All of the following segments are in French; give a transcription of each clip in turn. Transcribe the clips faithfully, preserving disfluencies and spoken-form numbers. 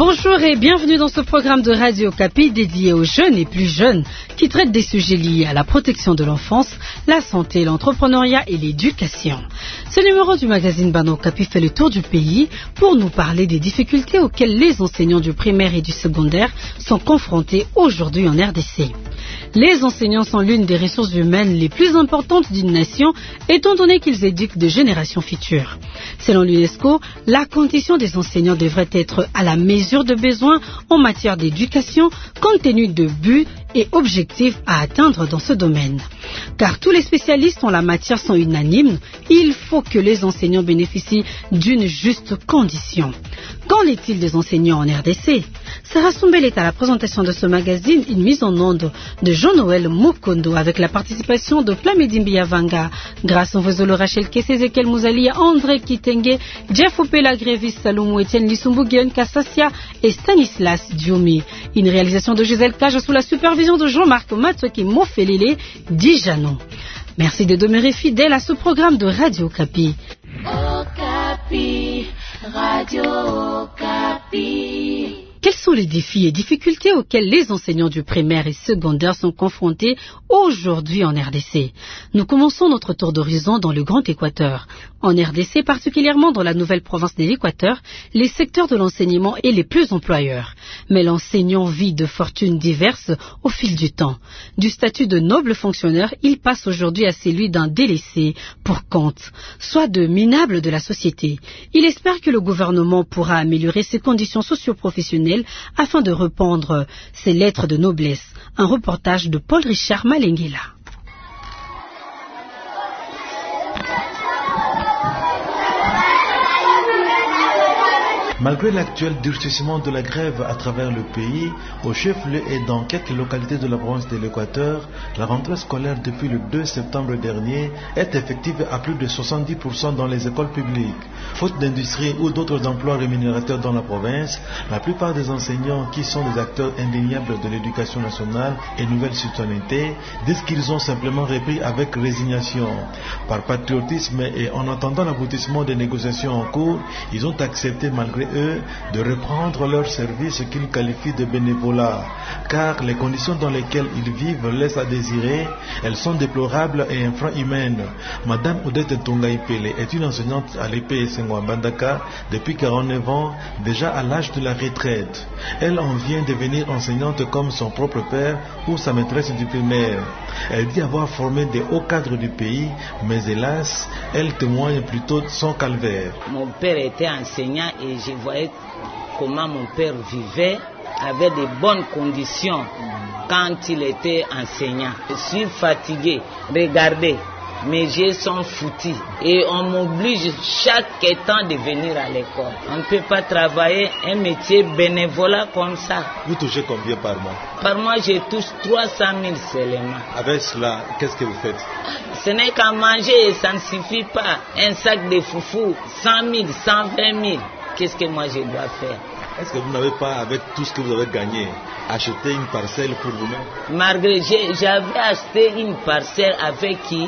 Bonjour et bienvenue dans ce programme de Radio Okapi dédié aux jeunes et plus jeunes qui traite des sujets liés à la protection de l'enfance, la santé, l'entrepreneuriat et l'éducation. Ce numéro du magazine Bano Okapi fait le tour du pays pour nous parler des difficultés auxquelles les enseignants du primaire et du secondaire sont confrontés aujourd'hui en R D C. Les enseignants sont l'une des ressources humaines les plus importantes d'une nation, étant donné qu'ils éduquent de générations futures. Selon l'UNESCO, la condition des enseignants devrait être à la mesure de besoins en matière d'éducation, compte tenu de buts et objectifs à atteindre dans ce domaine. Car tous les spécialistes en la matière sont unanimes, il faut que les enseignants bénéficient d'une juste condition. Qu'en est-il des enseignants en R D C? Sarah Soumbel est à la présentation de ce magazine, une mise en onde de Jean-Noël Mukondo avec la participation de Plamedi Mbiavanga, grâce au Vozolo Rachel Kesse, Ezekiel Mouzali, André Kitenge, Jeff Opela Grévis, Salomou Etienne Lissumbu, Guillaume Kassassia et Stanislas Dioumi. Une réalisation de Gisèle Cage sous la supervision de Jean-Marc Matsoki Mofelele Dijano. Merci de demeurer fidèle à ce programme de Radio Okapi. Okapi, Radio Okapi. Quels sont les défis et difficultés auxquels les enseignants du primaire et secondaire sont confrontés aujourd'hui en R D C? Nous commençons notre tour d'horizon dans le Grand Équateur. En R D C, particulièrement dans la nouvelle province de l'Équateur, les secteurs de l'enseignement est les plus employeurs. Mais l'enseignant vit de fortunes diverses au fil du temps. Du statut de noble fonctionnaire, il passe aujourd'hui à celui d'un délaissé pour compte, soit de minable de la société. Il espère que le gouvernement pourra améliorer ses conditions socio-professionnelles afin de répandre ses lettres de noblesse. Un reportage de Paul Richard Malenguela. Malgré l'actuel durcissement de la grève à travers le pays, au chef-lieu et dans quelques localités de la province de l'Équateur, la rentrée scolaire depuis le deux septembre dernier est effective à plus de soixante-dix pour cent dans les écoles publiques. Faute d'industrie ou d'autres emplois rémunérateurs dans la province, la plupart des enseignants qui sont des acteurs indéniables de l'éducation nationale et nouvelle citoyenneté disent qu'ils ont simplement repris avec résignation. Par patriotisme et en attendant l'aboutissement des négociations en cours, ils ont accepté malgré eux de reprendre leur service qu'ils qualifient de bénévolat, car les conditions dans lesquelles ils vivent laissent à désirer. Elles sont déplorables et infrahumaines. Madame Odette Tongaipele est une enseignante à l'E P S Ngouambandaka depuis quarante-neuf ans, déjà à l'âge de la retraite. Elle en vient devenir enseignante comme son propre père ou sa maîtresse du primaire. Elle dit avoir formé des hauts cadres du pays, mais hélas, elle témoigne plutôt de son calvaire. Mon père était enseignant et je voyais comment mon père vivait avec de bonnes conditions quand il était enseignant. Je suis fatigué. Regardez, mes yeux sont foutus et on m'oblige chaque temps de venir à l'école. On ne peut pas travailler un métier bénévolat comme ça. Vous touchez combien par mois? Par mois, je touche trois cent mille seulement. Avec cela, qu'est-ce que vous faites? Ce n'est qu'à manger, ça ne suffit pas. Un sac de foufou, cent mille, cent vingt mille. Qu'est-ce que moi je dois faire? Est-ce que vous n'avez pas, avec tout ce que vous avez gagné, acheté une parcelle pour vous-même? Malgré, j'avais acheté une parcelle avec qui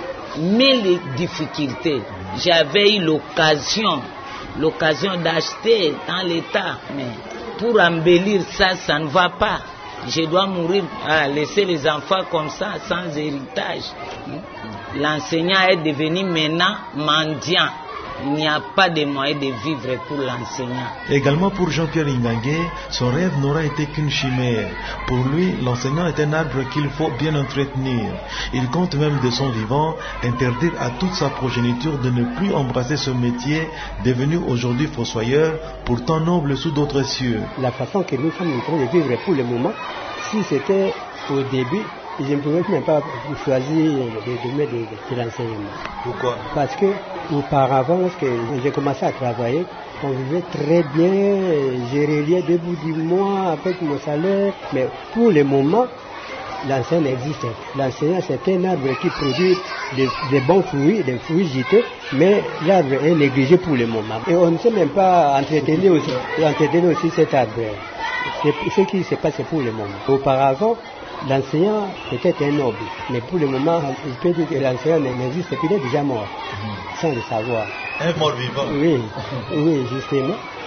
mille difficultés. J'avais eu l'occasion, l'occasion d'acheter dans l'État, mais pour embellir ça, ça ne va pas. Je dois mourir, à laisser les enfants comme ça, sans héritage. L'enseignant est devenu maintenant mendiant. Il n'y a pas de moyen de vivre pour l'enseignant. Également pour Jean-Pierre Ingangué, son rêve n'aura été qu'une chimère. Pour lui, l'enseignant est un arbre qu'il faut bien entretenir. Il compte même de son vivant interdire à toute sa progéniture de ne plus embrasser ce métier, devenu aujourd'hui fossoyeur, pourtant noble sous d'autres cieux. La façon que nous sommes en train de vivre pour le moment, si c'était au début, je ne pouvais même pas choisir de donner de, de, de l'enseignement. Pourquoi? Parce que auparavant, lorsque j'ai commencé à travailler, on vivait très bien, j'ai relié deux bouts du mois avec mon salaire. Mais pour le moment, l'enseignant existe. L'enseignant, c'est un arbre qui produit des, des bons fruits, des fruits juteux, mais l'arbre est négligé pour le moment. Et on ne sait même pas entretenir aussi, entretenir aussi cet arbre. C'est ce qui se passe pour le moment. Auparavant, l'enseignant était un noble, mais pour le moment, je peux dire que l'enseignant n'existe plus, il est déjà mort, mmh. sans le savoir. Un mort vivant? Oui, oui, justement.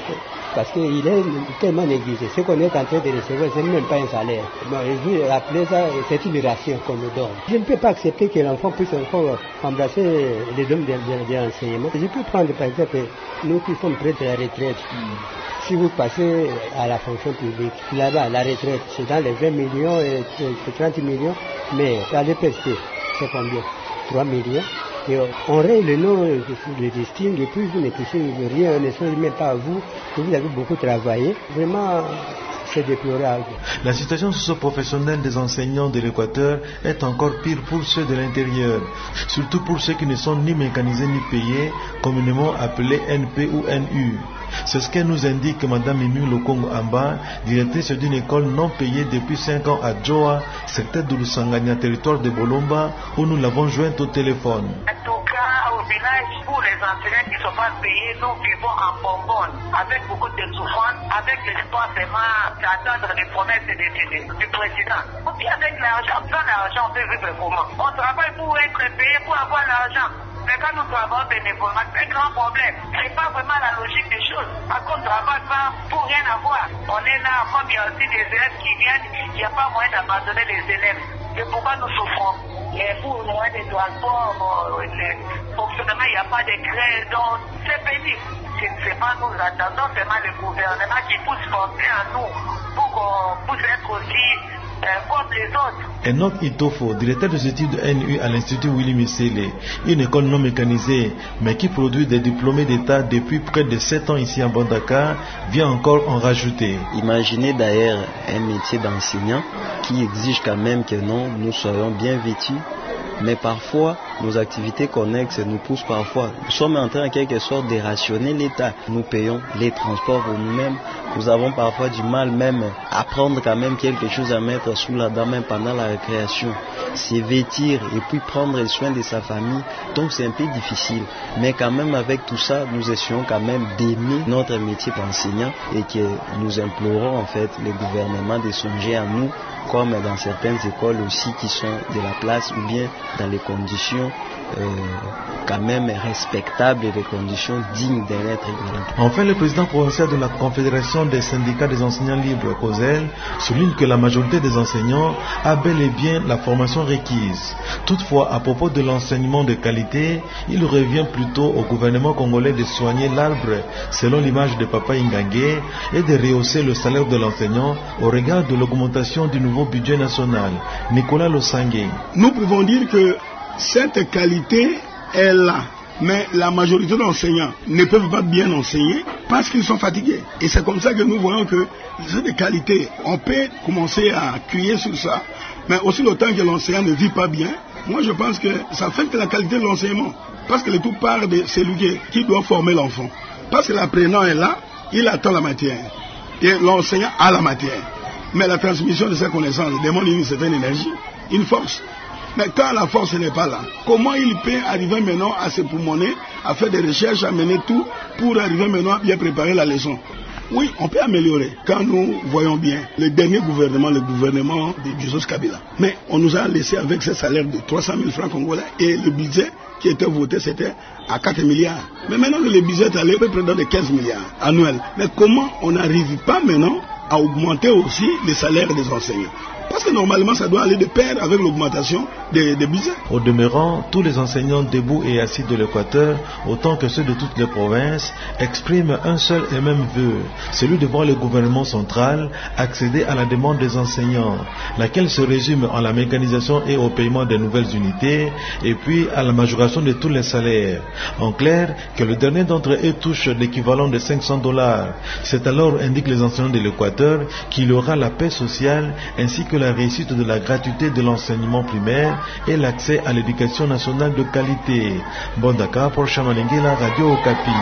parce qu'il est tellement négligé. Ce qu'on est en train de recevoir, ce n'est même pas un salaire. Bon, je vais appeler ça, c'est une ration qu'on nous donne. Je ne peux pas accepter que l'enfant puisse encore embrasser les dons de l'enseignement. Je peux prendre par exemple, nous qui sommes prêts à la retraite. Mm. Si vous passez à la fonction publique, là-bas, la retraite, c'est dans les vingt millions et trente millions, mais à l'E P S T, c'est combien? trois millions. Et on règle le nom, le distingue, et puis vous ne touchez rien, on ne songe même pas à vous, que vous avez beaucoup travaillé. Vraiment, c'est déplorable. La situation socio-professionnelle des enseignants de l'Équateur est encore pire pour ceux de l'intérieur, surtout pour ceux qui ne sont ni mécanisés ni payés, communément appelés N P ou N U. C'est ce que nous indique Mme Mimi Lokongo Amba, directrice d'une école non payée depuis cinq ans à Djoa, secteur de Lusangania, territoire de Bolomba, où nous l'avons jointe au téléphone. En tout cas, au village, pour les enseignants qui ne sont pas payés, nous vivons en bonbonne, avec beaucoup de souffrance, avec l'espoir vraiment d'attendre les promesses de, de, de, du président. Ou bien avec l'argent, sans l'argent, on peut vivre comment? On travaille pour être payé, pour avoir l'argent. Mais quand nous travaillons bénévolement, c'est un grand problème. Ce n'est pas vraiment la logique des choses. Parce qu'on ne travaille pas pour rien avoir. On est là, comme il y a aussi des élèves qui viennent, il n'y a pas moyen d'abandonner les élèves. C'est pourquoi nous souffrons. Et pour le moyen de transport, le fonctionnement, il n'y a pas de crédit, donc c'est pénible. Ce n'est pas nous attendons, c'est seulement le gouvernement qui pousse forcer à nous pour qu'on puisse être aussi euh, comme les autres. Enoch Itofo, directeur des études N U à l'Institut Willy Missele, une école non mécanisée, mais qui produit des diplômés d'État depuis près de sept ans ici à Mbandaka, vient encore en rajouter. Imaginez d'ailleurs un métier d'enseignant qui exige quand même que non, nous soyons bien vêtus, mais parfois nos activités connexes nous poussent parfois. Nous sommes en train en quelque sorte de rationner l'État. Nous payons les transports pour nous-mêmes. Nous avons parfois du mal même à prendre quand même quelque chose à mettre sous la dent même pendant la récréation. C'est vêtir et puis prendre soin de sa famille. Donc c'est un peu difficile. Mais quand même avec tout ça, nous essayons quand même d'aimer notre métier d'enseignant et que nous implorons en fait le gouvernement de songer à nous comme dans certaines écoles aussi qui sont de la place ou bien dans les conditions euh, quand même respectables et des conditions dignes d'un être humain. Enfin, le président provincial de la Confédération des syndicats des enseignants libres, COSEL, souligne que la majorité des enseignants a bel et bien la formation requise. Toutefois, à propos de l'enseignement de qualité, il revient plutôt au gouvernement congolais de soigner l'arbre selon l'image de Papa Ingangé et de rehausser le salaire de l'enseignant au regard de l'augmentation du nouveau budget national. Nicolas Losangue. Nous pouvons dire que cette qualité est là, mais la majorité d'enseignants ne peuvent pas bien enseigner parce qu'ils sont fatigués. Et c'est comme ça que nous voyons que cette qualité, on peut commencer à crier sur ça, mais aussi le temps que l'enseignant ne vit pas bien, moi je pense que ça affecte la qualité de l'enseignement. Parce que le tout part de celui qui doit former l'enfant. Parce que l'apprenant est là, il attend la matière. Et l'enseignant a la matière. Mais la transmission de ses connaissances demande une certaine énergie, une force. Mais quand la force n'est pas là, comment il peut arriver maintenant à se pulmoner, à faire des recherches, à mener tout pour arriver maintenant à bien préparer la leçon? Oui, on peut améliorer. Quand nous voyons bien le dernier gouvernement, le gouvernement de Joseph Kabila, mais on nous a laissé avec ce salaire de trois cent mille francs congolais et le budget qui était voté, c'était à quatre milliards. Mais maintenant que le budget est allé près de quinze milliards annuels. Mais comment on n'arrive pas maintenant à augmenter aussi les salaires des enseignants? Parce que normalement, ça doit aller de pair avec l'augmentation des, des budgets. Au demeurant, tous les enseignants debout et assis de l'Équateur, autant que ceux de toutes les provinces, expriment un seul et même vœu, celui de voir le gouvernement central accéder à la demande des enseignants, laquelle se résume en la mécanisation et au paiement des nouvelles unités, et puis à la majoration de tous les salaires. En clair, que le dernier d'entre eux touche l'équivalent de cinq cents dollars. C'est alors, indiquent les enseignants de l'Équateur, qu'il y aura la paix sociale ainsi que la réussite de la gratuité de l'enseignement primaire et l'accès à l'éducation nationale de qualité. Mbandaka pour Chamalengela, Radio Okapi.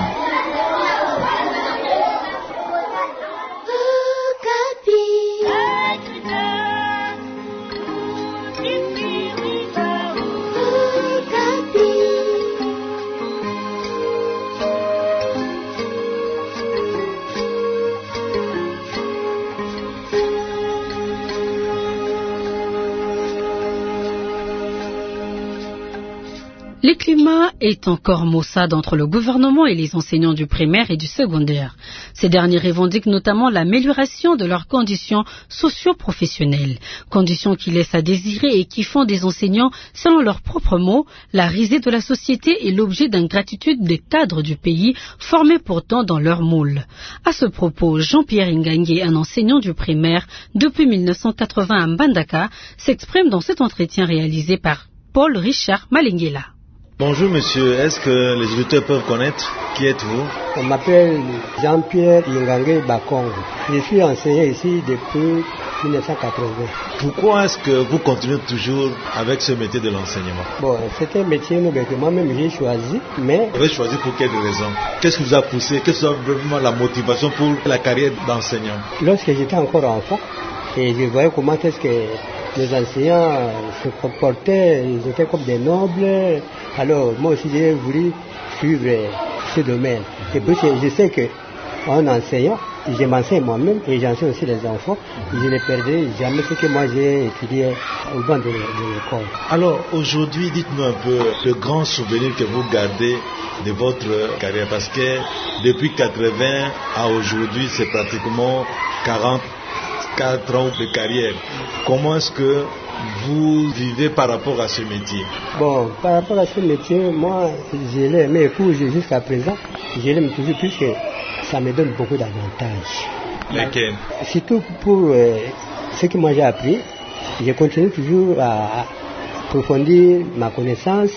Le climat est encore maussade entre le gouvernement et les enseignants du primaire et du secondaire. Ces derniers revendiquent notamment l'amélioration de leurs conditions socio-professionnelles, conditions qui laissent à désirer et qui font des enseignants, selon leurs propres mots, la risée de la société et l'objet d'ingratitude des cadres du pays, formés pourtant dans leur moule. À ce propos, Jean-Pierre Ngangue, un enseignant du primaire depuis mille neuf cent quatre-vingts à Mbandaka, s'exprime dans cet entretien réalisé par Paul Richard Malingela. Bonjour monsieur, est-ce que les auditeurs peuvent connaître qui êtes-vous? On m'appelle Jean-Pierre Ngangue Bakongo. Je suis enseignant ici depuis mille neuf cent quatre-vingts. Pourquoi est-ce que vous continuez toujours avec ce métier de l'enseignement? Bon, c'est un métier que moi-même j'ai choisi, mais... Vous avez choisi pour quelle raison? Qu'est-ce qui vous a poussé? Qu'est-ce qui a vraiment la motivation pour la carrière d'enseignant? Lorsque j'étais encore enfant, et je voyais comment est-ce que les enseignants se comportaient, ils étaient comme des nobles. Alors moi aussi j'ai voulu suivre ce domaine. Et puis je sais qu'en enseignant, je m'enseigne moi-même et j'enseigne aussi les enfants. Je ne perdrai jamais ce que moi j'ai étudié au banc de, de l'école. Alors aujourd'hui, dites-nous un peu le grand souvenir que vous gardez de votre carrière, parce que depuis quatre-vingts à aujourd'hui, c'est pratiquement quarante-quatre ans de carrière. Comment est-ce que vous vivez par rapport à ce métier? Bon, par rapport à ce métier, moi, je l'aime, mais jusqu'à présent, je l'aime toujours plus que ça me donne beaucoup d'avantages. Lesquels? Surtout pour euh, ce que moi j'ai appris, je continue toujours à approfondir ma connaissance.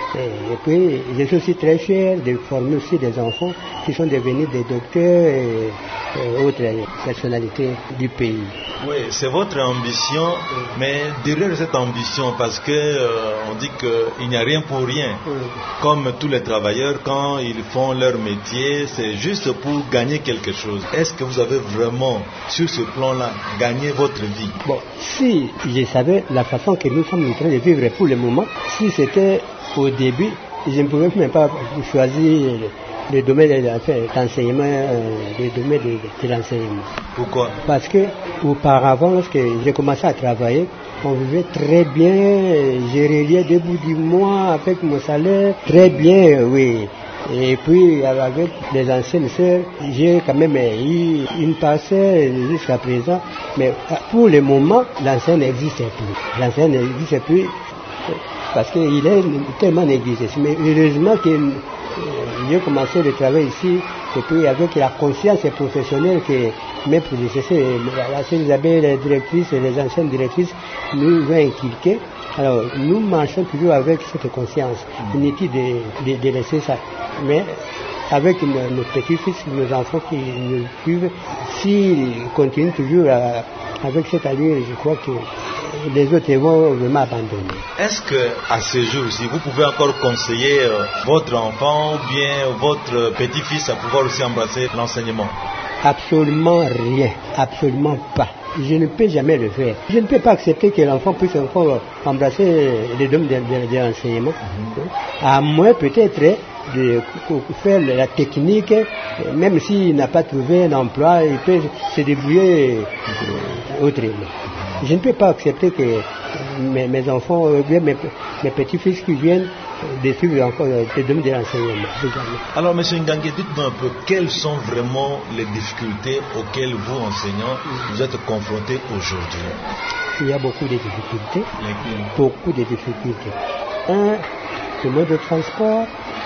Et puis, je suis aussi très fier de former aussi des enfants qui sont devenus des docteurs et, et autres personnalités du pays. Oui, c'est votre ambition, mais derrière cette ambition, parce que euh, on dit qu'il n'y a rien pour rien. Oui. Comme tous les travailleurs, quand ils font leur métier, c'est juste pour gagner quelque chose. Est-ce que vous avez vraiment, sur ce plan-là, gagné votre vie? Bon, si je savais la façon que nous sommes en train de vivre pour le moment, si c'était au début, je ne pouvais même pas choisir le domaine d'enseignement, le domaine de, de l'enseignement. Pourquoi? Parce que auparavant, lorsque j'ai commencé à travailler, on vivait très bien, j'ai relié deux bouts du mois avec mon salaire, très bien, oui. Et puis avec les anciennes sœurs, j'ai quand même eu une parcelle jusqu'à présent, mais pour le moment, l'enseigne n'existe plus. L'enseigne n'existe plus. Parce qu'il est tellement négligé. Mais heureusement que euh, j'ai commencé le travail ici, et puis avec la conscience professionnelle que mes prédécesseurs, la sœur Isabelle, les directrices et les anciennes directrices nous ont inculqué. Alors nous marchons toujours avec cette conscience. Inutile de, de, de laisser ça. Mais avec nos, nos petits-fils, nos enfants qui nous suivent, s'ils continuent toujours à, avec cette allure, je crois que les autres vont vraiment abandonner. Est-ce qu'à ce jour-ci, vous pouvez encore conseiller euh, votre enfant ou bien votre petit-fils à pouvoir aussi embrasser l'enseignement? Absolument rien, absolument pas. Je ne peux jamais le faire. Je ne peux pas accepter que l'enfant puisse encore embrasser les domaines de, de, de l'enseignement. Mm-hmm. À moins peut-être de faire la technique, même s'il n'a pas trouvé un emploi, il peut se débrouiller autrement. Je ne peux pas accepter que mes, mes enfants, bien mes, mes petits-fils qui viennent de suivre encore les domaines de l'enseignement. Alors, M. Ngangue, dites-nous un peu, quelles sont vraiment les difficultés auxquelles vous, enseignants, vous êtes confrontés aujourd'hui? Il y a beaucoup de difficultés. Lesquelles? Beaucoup de difficultés. Un, le mode de transport,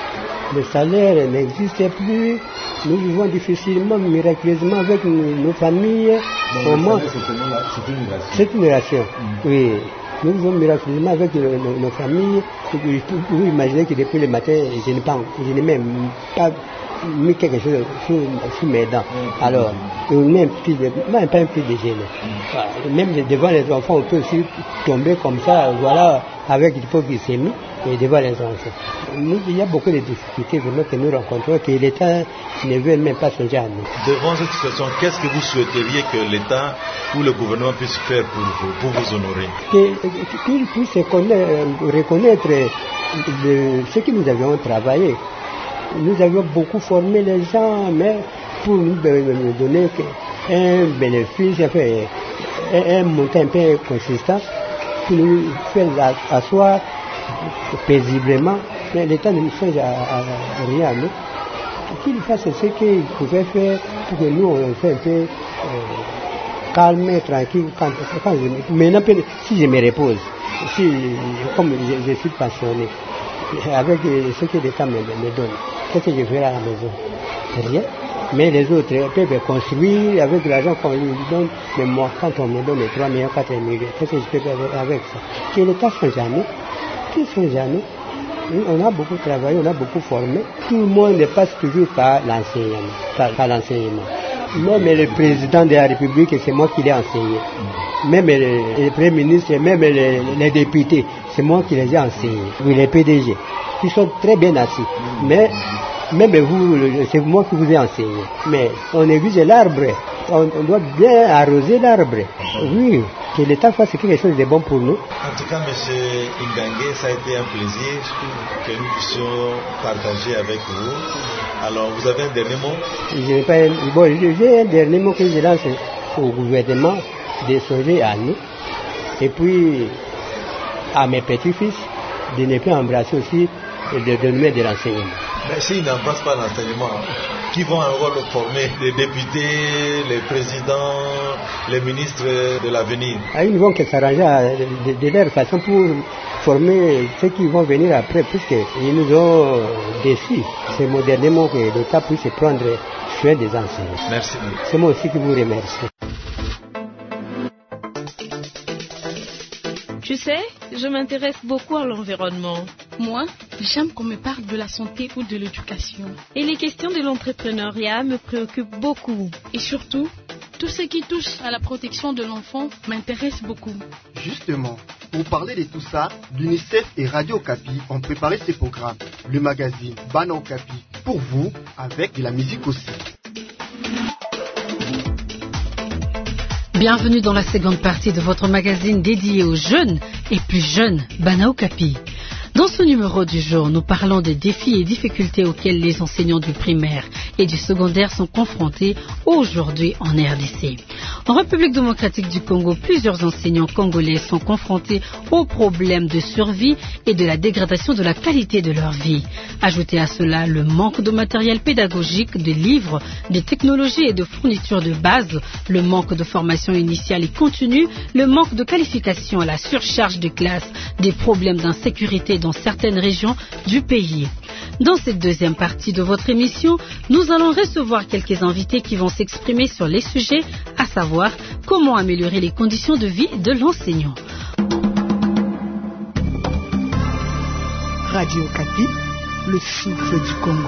le salaire n'existe plus. Nous vivons difficilement, miraculeusement avec nos, nos familles. Donc, moment, c'est une migration. C'est une migration, mmh. Oui. Nous vivons miraculeusement avec nos, nos, nos familles. Vous imaginez que depuis le matin, je n'ai pas, je n'ai même pas mis quelque chose sur, sur mes dents. Mmh. Alors, même, même pas un petit déjeuner. Mmh. Même devant les enfants, on peut aussi tomber comme ça, voilà, avec l'hypoglycémie et devant les enfants. Nous, il y a beaucoup de difficultés vraiment que nous rencontrons, que l'État ne veut même pas songer à nous. Devant cette situation, qu'est-ce que vous souhaiteriez que l'État ou le gouvernement puisse faire pour vous, pour vous honorer? Qu'il puisse reconnaître le, ce que nous avions travaillé. Nous avions beaucoup formé les gens, mais pour nous donner un bénéfice, un, un montant un peu consistant, pour nous faire asseoir paisiblement Mais l'État ne nous change à, à, à rien. Non? Qu'il fasse ce qu'il pouvait faire pour que nous, on soit un peu euh, calme et tranquille. Quand, quand je, maintenant, si je me repose, si, comme je, je suis passionné, avec ce que l'État me, me donne, qu'est-ce que je ferai à la maison? Rien. Mais les autres peuvent construire avec l'argent qu'on lui donne. Mais moi, quand on me donne trois millions, quatre millions, qu'est-ce que je peux faire avec ça? Que l'État ne change jamais. Qu'ils ne change jamais. On a beaucoup travaillé, on a beaucoup formé. Tout le monde passe toujours par l'enseignement. Par, par l'enseignement. Même le président de la République, c'est moi qui l'ai enseigné. Même le, le Premier ministre, même les, les députés, c'est moi qui les ai enseignés. Oui, les P D G. Ils sont très bien assis. Mais même vous, c'est moi qui vous ai enseigné. Mais on aiguise l'arbre. On, on doit bien arroser l'arbre. Oui, que l'État fasse quelque chose de bon pour nous. En tout cas, M. Ingangue, ça a été un plaisir que nous puissions partager avec vous. Alors, vous avez un dernier mot? Je n'ai pas un, bon, j'ai un dernier mot que je lance au gouvernement de songer à nous. Et puis, à mes petits-fils, de ne pas embrasser aussi de donner de l'enseignement. Mais s'ils n'embrassent pas l'enseignement, qui vont un rôle former les députés, les présidents, les ministres de l'avenir? Ah, ils vont s'arranger de, de, de leur façon pour former ceux qui vont venir après, puisqu'ils nous ont déçus. C'est modernement que l'État puisse prendre soin des enseignants. Merci. C'est moi aussi qui vous remercie. Tu sais, je m'intéresse beaucoup à l'environnement. Moi, j'aime qu'on me parle de la santé ou de l'éducation. Et les questions de l'entrepreneuriat me préoccupent beaucoup. Et surtout, tout ce qui touche à la protection de l'enfant m'intéresse beaucoup. Justement, pour parler de tout ça, l'UNICEF et Radio Okapi ont préparé ce programme, le magazine Bana Okapi, pour vous, avec de la musique aussi. Bienvenue dans la seconde partie de votre magazine dédié aux jeunes et plus jeunes, Bana Okapi. Dans ce numéro du jour, nous parlons des défis et difficultés auxquels les enseignants du primaire et du secondaire sont confrontés aujourd'hui en R D C. En République démocratique du Congo, plusieurs enseignants congolais sont confrontés aux problèmes de survie et de la dégradation de la qualité de leur vie. Ajoutez à cela le manque de matériel pédagogique, de livres, de technologies et de fournitures de base, le manque de formation initiale et continue, le manque de qualification, la surcharge de classes, des problèmes d'insécurité dans certaines régions du pays. Dans cette deuxième partie de votre émission, nous allons recevoir quelques invités qui vont s'exprimer sur les sujets, à savoir comment améliorer les conditions de vie de l'enseignant. Radio Okapi, le souffle du Congo.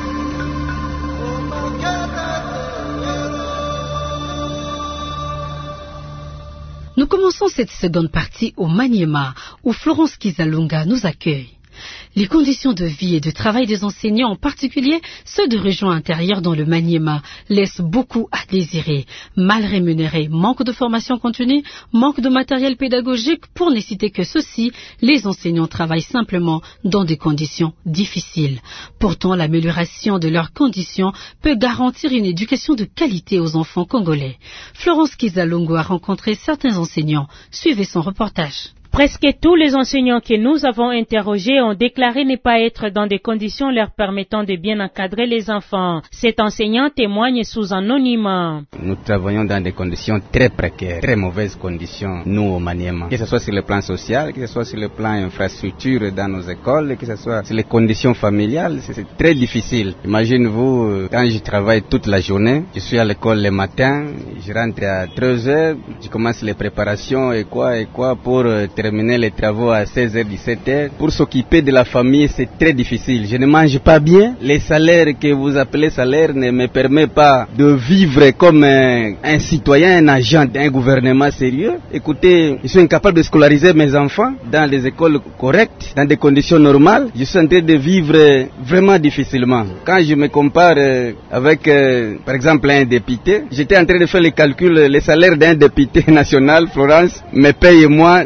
Nous commençons cette seconde partie au Maniema, où Florence Kizalunga nous accueille. Les conditions de vie et de travail des enseignants, en particulier ceux de régions intérieures dans le Maniema, laissent beaucoup à désirer. Mal rémunérés, manque de formation continue, manque de matériel pédagogique, pour ne citer que ceci, les enseignants travaillent simplement dans des conditions difficiles. Pourtant, l'amélioration de leurs conditions peut garantir une éducation de qualité aux enfants congolais. Florence Kizalungu a rencontré certains enseignants. Suivez son reportage. Presque tous les enseignants que nous avons interrogés ont déclaré ne pas être dans des conditions leur permettant de bien encadrer les enfants. Cet enseignant témoigne sous anonymat. Nous travaillons dans des conditions très précaires, très mauvaises conditions, nous au Maniema. Que ce soit sur le plan social, que ce soit sur le plan infrastructure dans nos écoles, que ce soit sur les conditions familiales, c'est très difficile. Imaginez-vous, quand je travaille toute la journée, je suis à l'école le matin, je rentre à treize heures, je commence les préparations et quoi et quoi pour terminer les travaux à seize heures, dix-sept heures. Pour s'occuper de la famille, c'est très difficile. Je ne mange pas bien. Les salaires que vous appelez salaires ne me permettent pas de vivre comme un, un citoyen, un agent d'un gouvernement sérieux. Écoutez, je suis incapable de scolariser mes enfants dans des écoles correctes, dans des conditions normales. Je suis en train de vivre vraiment difficilement. Quand je me compare avec, euh, par exemple, un député, j'étais en train de faire les calculs. Les salaires d'un député national, Florence, me paye moi dix-huit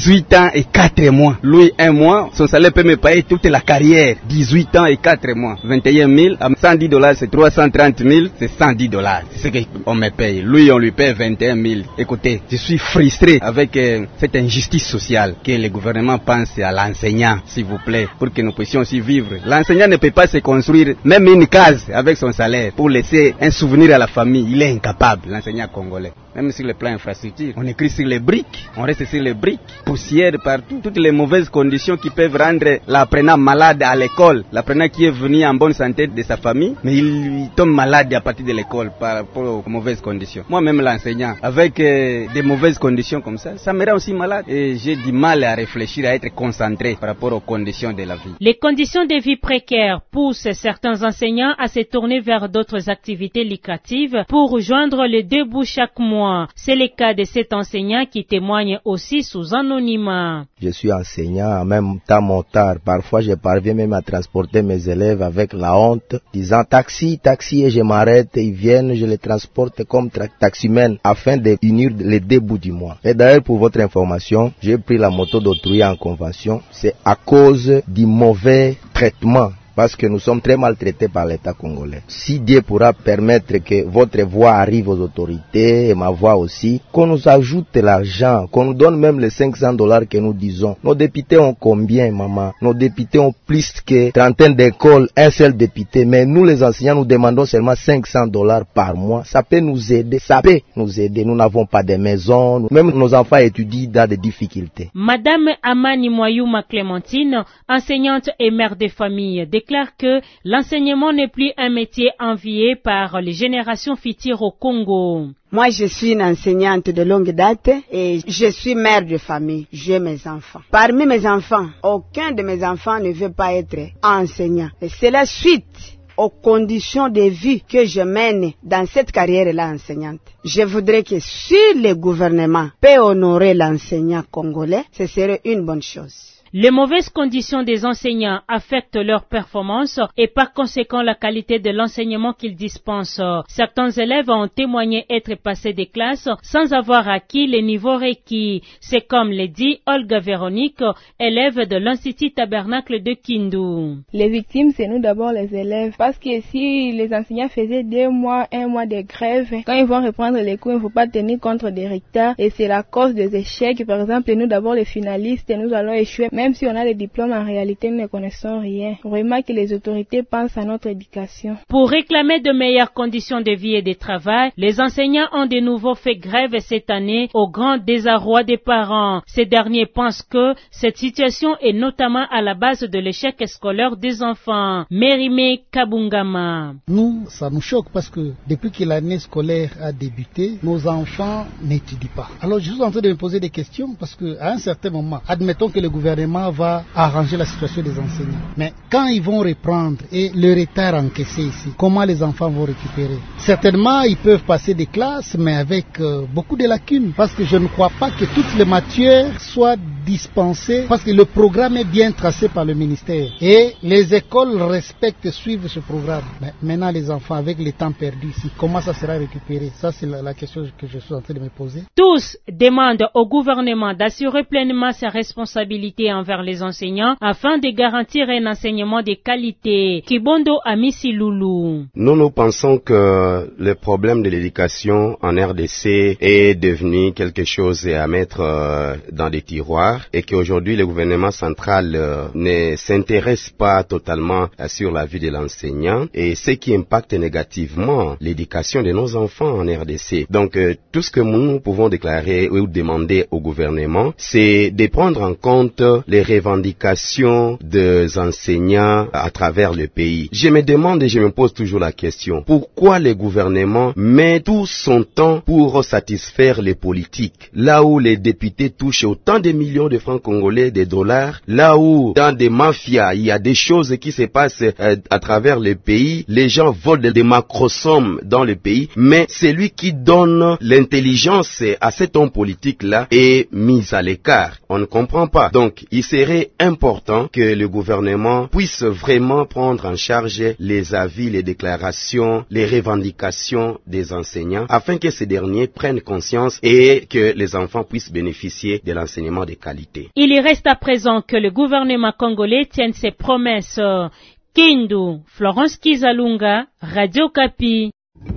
dix-huit ans et quatre mois. Lui, un mois, son salaire peut me payer toute la carrière. dix-huit ans et quatre mois. vingt et un mille, à cent dix dollars, c'est trois cent trente mille, c'est cent dix dollars. C'est ce qu'on me paye. Lui, on lui paye vingt et un mille. Écoutez, je suis frustré avec euh, cette injustice sociale que le gouvernement pense à l'enseignant, s'il vous plaît, pour que nous puissions aussi vivre. L'enseignant ne peut pas se construire même une case avec son salaire pour laisser un souvenir à la famille. Il est incapable, l'enseignant congolais. Même sur le plan infrastructure, on écrit sur les briques, on reste sur les briques, poussière partout, toutes les mauvaises conditions qui peuvent rendre l'apprenant malade à l'école. L'apprenant qui est venu en bonne santé de sa famille, mais il, il tombe malade à partir de l'école par rapport aux mauvaises conditions. Moi-même l'enseignant, avec euh, des mauvaises conditions comme ça, ça me rend aussi malade et j'ai du mal à réfléchir, à être concentré par rapport aux conditions de la vie. Les conditions de vie précaires poussent certains enseignants à se tourner vers d'autres activités lucratives pour rejoindre le debout chaque mois. C'est le cas de cet enseignant qui témoigne aussi sous anonymat. Je suis enseignant, en même temps motard. Parfois, je parviens même à transporter mes élèves avec la honte, disant taxi, taxi, et je m'arrête, ils viennent, je les transporte comme tra- taximène afin d'unir les deux bouts du mois. Et d'ailleurs, pour votre information, j'ai pris la moto d'autrui en convention. C'est à cause du mauvais traitement, parce que nous sommes très maltraités par l'État congolais. Si Dieu pourra permettre que votre voix arrive aux autorités, et ma voix aussi, qu'on nous ajoute l'argent, qu'on nous donne même les cinq cents dollars que nous disons. Nos députés ont combien, maman? Nos députés ont plus que trentaine d'écoles, un seul député, mais nous les enseignants, nous demandons seulement cinq cents dollars par mois. Ça peut nous aider, ça peut nous aider. Nous n'avons pas de maison, même nos enfants étudient dans des difficultés. Madame Amani Moyouma Clémentine, enseignante et mère de famille, déclare que l'enseignement n'est plus un métier envié par les générations futures au Congo. Moi, je suis une enseignante de longue date et je suis mère de famille. J'ai mes enfants. Parmi mes enfants, aucun de mes enfants ne veut pas être enseignant. Et c'est la suite aux conditions de vie que je mène dans cette carrière-là enseignante. Je voudrais que si le gouvernement peut honorer l'enseignant congolais, ce serait une bonne chose. Les mauvaises conditions des enseignants affectent leur performance et par conséquent la qualité de l'enseignement qu'ils dispensent. Certains élèves ont témoigné être passés des classes sans avoir acquis les niveaux requis. C'est comme le dit Olga Véronique, élève de l'Institut Tabernacle de Kindu. Les victimes, c'est nous d'abord les élèves, parce que si les enseignants faisaient deux mois, un mois de grève, quand ils vont reprendre les cours, il ne faut pas tenir compte des retards et c'est la cause des échecs. Par exemple, nous d'abord les finalistes, nous allons échouer. Même si on a des diplômes, en réalité, nous ne connaissons rien. Vraiment que les autorités pensent à notre éducation. Pour réclamer de meilleures conditions de vie et de travail, les enseignants ont de nouveau fait grève cette année au grand désarroi des parents. Ces derniers pensent que cette situation est notamment à la base de l'échec scolaire des enfants. Mérimé Kabungama. Nous, ça nous choque parce que depuis que l'année scolaire a débuté, nos enfants n'étudient pas. Alors je suis en train de me poser des questions parce qu'à un certain moment, admettons que le gouvernement va arranger la situation des enseignants. Mais quand ils vont reprendre et le retard encaissé ici, comment les enfants vont récupérer? Certainement, ils peuvent passer des classes, mais avec euh, beaucoup de lacunes, parce que je ne crois pas que toutes les matières soient dispensées, parce que le programme est bien tracé par le ministère. Et les écoles respectent et suivent ce programme. Mais maintenant, les enfants, avec le temps perdu ici, comment ça sera récupéré? Ça, c'est la, la question que je suis en train de me poser. Tous demandent au gouvernement d'assurer pleinement sa responsabilité envers les enseignants afin de garantir un enseignement de qualité. Kibondo Amisi Loulou. Nous, nous pensons que le problème de l'éducation en R D C est devenu quelque chose à mettre euh, dans des tiroirs et qu'aujourd'hui le gouvernement central euh, ne s'intéresse pas totalement euh, sur la vie de l'enseignant et ce qui impacte négativement l'éducation de nos enfants en R D C. Donc euh, tout ce que nous pouvons déclarer ou demander au gouvernement, c'est de prendre en compte les revendications des enseignants à travers le pays. Je me demande et je me pose toujours la question, pourquoi le gouvernement met tout son temps pour satisfaire les politiques, là où les députés touchent autant de millions de francs congolais, de dollars, là où dans des mafias, il y a des choses qui se passent euh, à travers le pays, les gens volent des macro-sommes dans le pays, mais celui qui donne l'intelligence à cet homme politique-là est mis à l'écart. On ne comprend pas. Donc, il il serait important que le gouvernement puisse vraiment prendre en charge les avis, les déclarations, les revendications des enseignants afin que ces derniers prennent conscience et que les enfants puissent bénéficier de l'enseignement de qualité. Il y reste à présent que le gouvernement congolais tienne ses promesses. Kindu, Florence Kizalunga, Radio Kapi.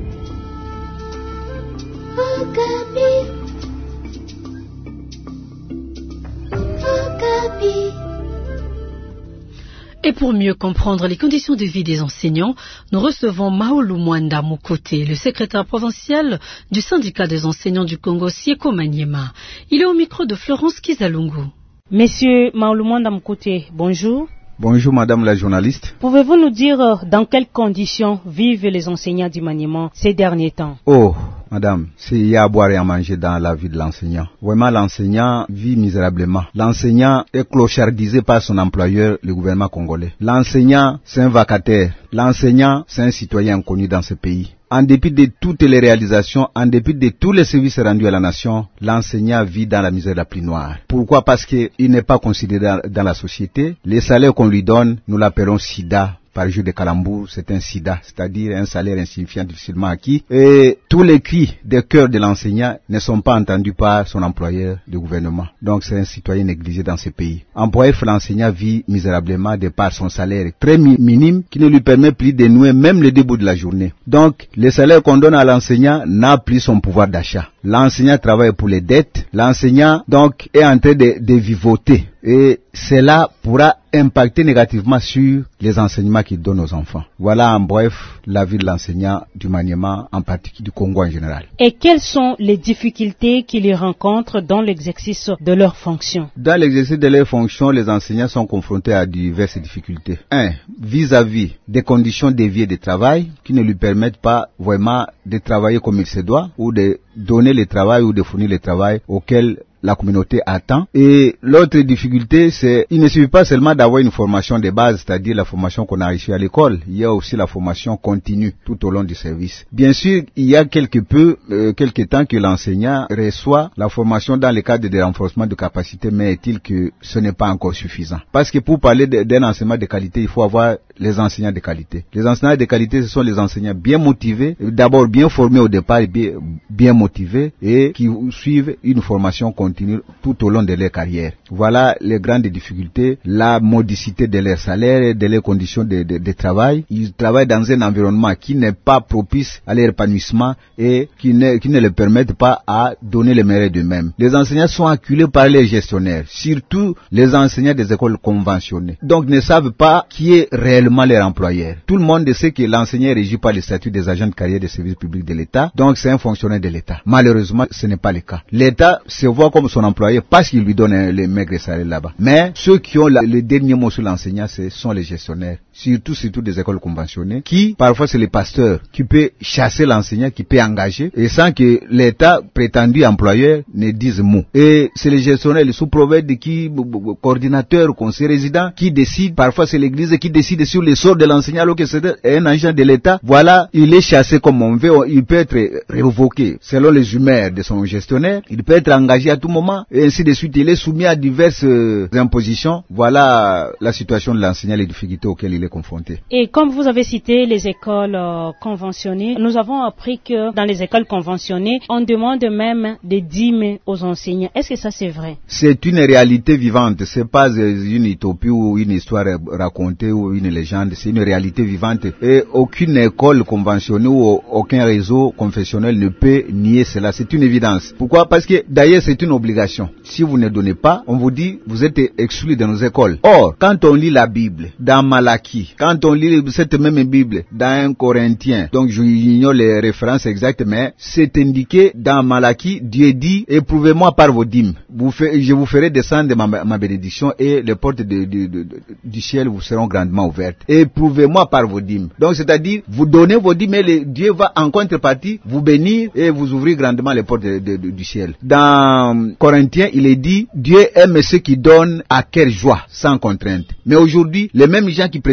Et pour mieux comprendre les conditions de vie des enseignants, nous recevons Maoulou Mwanda Mukote, le secrétaire provincial du syndicat des enseignants du Congo, Sieko Maniema. Il est au micro de Florence Kizalungu. Monsieur Maoulou Mwanda Mukote, bonjour. Bonjour madame la journaliste. Pouvez-vous nous dire dans quelles conditions vivent les enseignants du Maniema ces derniers temps? Oh, madame, il y a à boire et à manger dans la vie de l'enseignant. Vraiment, l'enseignant vit misérablement. L'enseignant est clochardisé par son employeur, le gouvernement congolais. L'enseignant, c'est un vacataire. L'enseignant, c'est un citoyen inconnu dans ce pays. En dépit de toutes les réalisations, en dépit de tous les services rendus à la nation, l'enseignant vit dans la misère la plus noire. Pourquoi? Parce qu'il n'est pas considéré dans, dans la société. Les salaires qu'on lui donne, nous l'appelons sida. Par jour de calembour, c'est un sida, c'est-à-dire un salaire insignifiant difficilement acquis. Et tous les cris de cœur de l'enseignant ne sont pas entendus par son employeur, le gouvernement. Donc c'est un citoyen négligé dans ce pays. En bref, l'enseignant vit misérablement de par son salaire très mi- minime qui ne lui permet plus de nouer même le début de la journée. Donc le salaire qu'on donne à l'enseignant n'a plus son pouvoir d'achat. L'enseignant travaille pour les dettes. L'enseignant donc est en train de, de vivoter. Et cela pourra impacter négativement sur les enseignements qu'il donne aux enfants. Voilà en bref la vie de l'enseignant du Maniema, en particulier du Congo en général. Et quelles sont les difficultés qu'ils rencontrent dans l'exercice de leurs fonctions? Dans l'exercice de leurs fonctions, les enseignants sont confrontés à diverses difficultés. Un, vis-à-vis des conditions de vie et de travail qui ne lui permettent pas vraiment de travailler comme il se doit ou de donner le travail ou de fournir le travail auquel la communauté attend. Et l'autre difficulté, c'est il ne suffit pas seulement d'avoir une formation de base, c'est-à-dire la formation qu'on a reçue à l'école. Il y a aussi la formation continue tout au long du service. Bien sûr, il y a quelque peu, euh, quelque temps que l'enseignant reçoit la formation dans le cadre de renforcement de capacité, mais est-il que ce n'est pas encore suffisant? Parce que pour parler d'un enseignement de qualité, il faut avoir les enseignants de qualité. Les enseignants de qualité, ce sont les enseignants bien motivés, d'abord bien formés au départ, et bien, bien motivés, et qui suivent une formation continue tout au long de leur carrière. Voilà les grandes difficultés, la modicité de leur salaire et de leurs conditions de, de, de travail. Ils travaillent dans un environnement qui n'est pas propice à leur épanouissement et qui ne, qui ne les permettent pas à donner le meilleur d'eux-mêmes. Les enseignants sont acculés par les gestionnaires, surtout les enseignants des écoles conventionnées. Donc ne savent pas qui est réellement leur employeur. Tout le monde sait que l'enseignant est régi par le statut des agents de carrière des services publics de l'État, donc c'est un fonctionnaire de l'État. Malheureusement, ce n'est pas le cas. L'État se voit comme son employé parce qu'il lui donne un, les maigres salaires là-bas. Mais ceux qui ont la, le dernier mot sur l'enseignant, ce sont les gestionnaires, surtout surtout des écoles conventionnées, qui parfois c'est les pasteurs qui peut chasser l'enseignant, qui peut engager, et sans que l'État prétendu employeur ne dise mot. Et c'est les gestionnaires, les sous-prophètes, qui coordinateurs, conseillers résidents, qui décident. Parfois c'est l'Église qui décide sur les sorts de l'enseignant, alors que c'est un agent de l'État. Voilà, il est chassé comme on veut, il peut être révoqué selon les humeurs de son gestionnaire, il peut être engagé à tout moment, et ainsi de suite. Il est soumis à diverses euh, impositions. Voilà la situation de l'enseignant, les difficultés auxquelles il est confronté. Et comme vous avez cité les écoles euh, conventionnées, nous avons appris que dans les écoles conventionnées, on demande même des dîmes aux enseignants. Est-ce que ça c'est vrai? C'est une réalité vivante. C'est pas une utopie ou une histoire racontée ou une légende. C'est une réalité vivante. Et aucune école conventionnée ou aucun réseau confessionnel ne peut nier cela. C'est une évidence. Pourquoi? Parce que d'ailleurs c'est une obligation. Si vous ne donnez pas, on vous dit vous êtes exclus de nos écoles. Or, quand on lit la Bible dans Malachie, quand on lit cette même Bible dans un Corinthien, donc j'ignore les références exactes, mais c'est indiqué dans Malachie, Dieu dit, éprouvez-moi par vos dîmes. Vous fait, je vous ferai descendre ma, ma bénédiction et les portes de, de, de, de, du ciel vous seront grandement ouvertes. Éprouvez-moi par vos dîmes. Donc c'est-à-dire, vous donnez vos dîmes et le, Dieu va en contrepartie vous bénir et vous ouvrir grandement les portes de, de, de, du ciel. Dans Corinthiens, il est dit, Dieu aime ceux qui donnent à cœur joie, sans contrainte. Mais aujourd'hui, les mêmes gens qui prétendent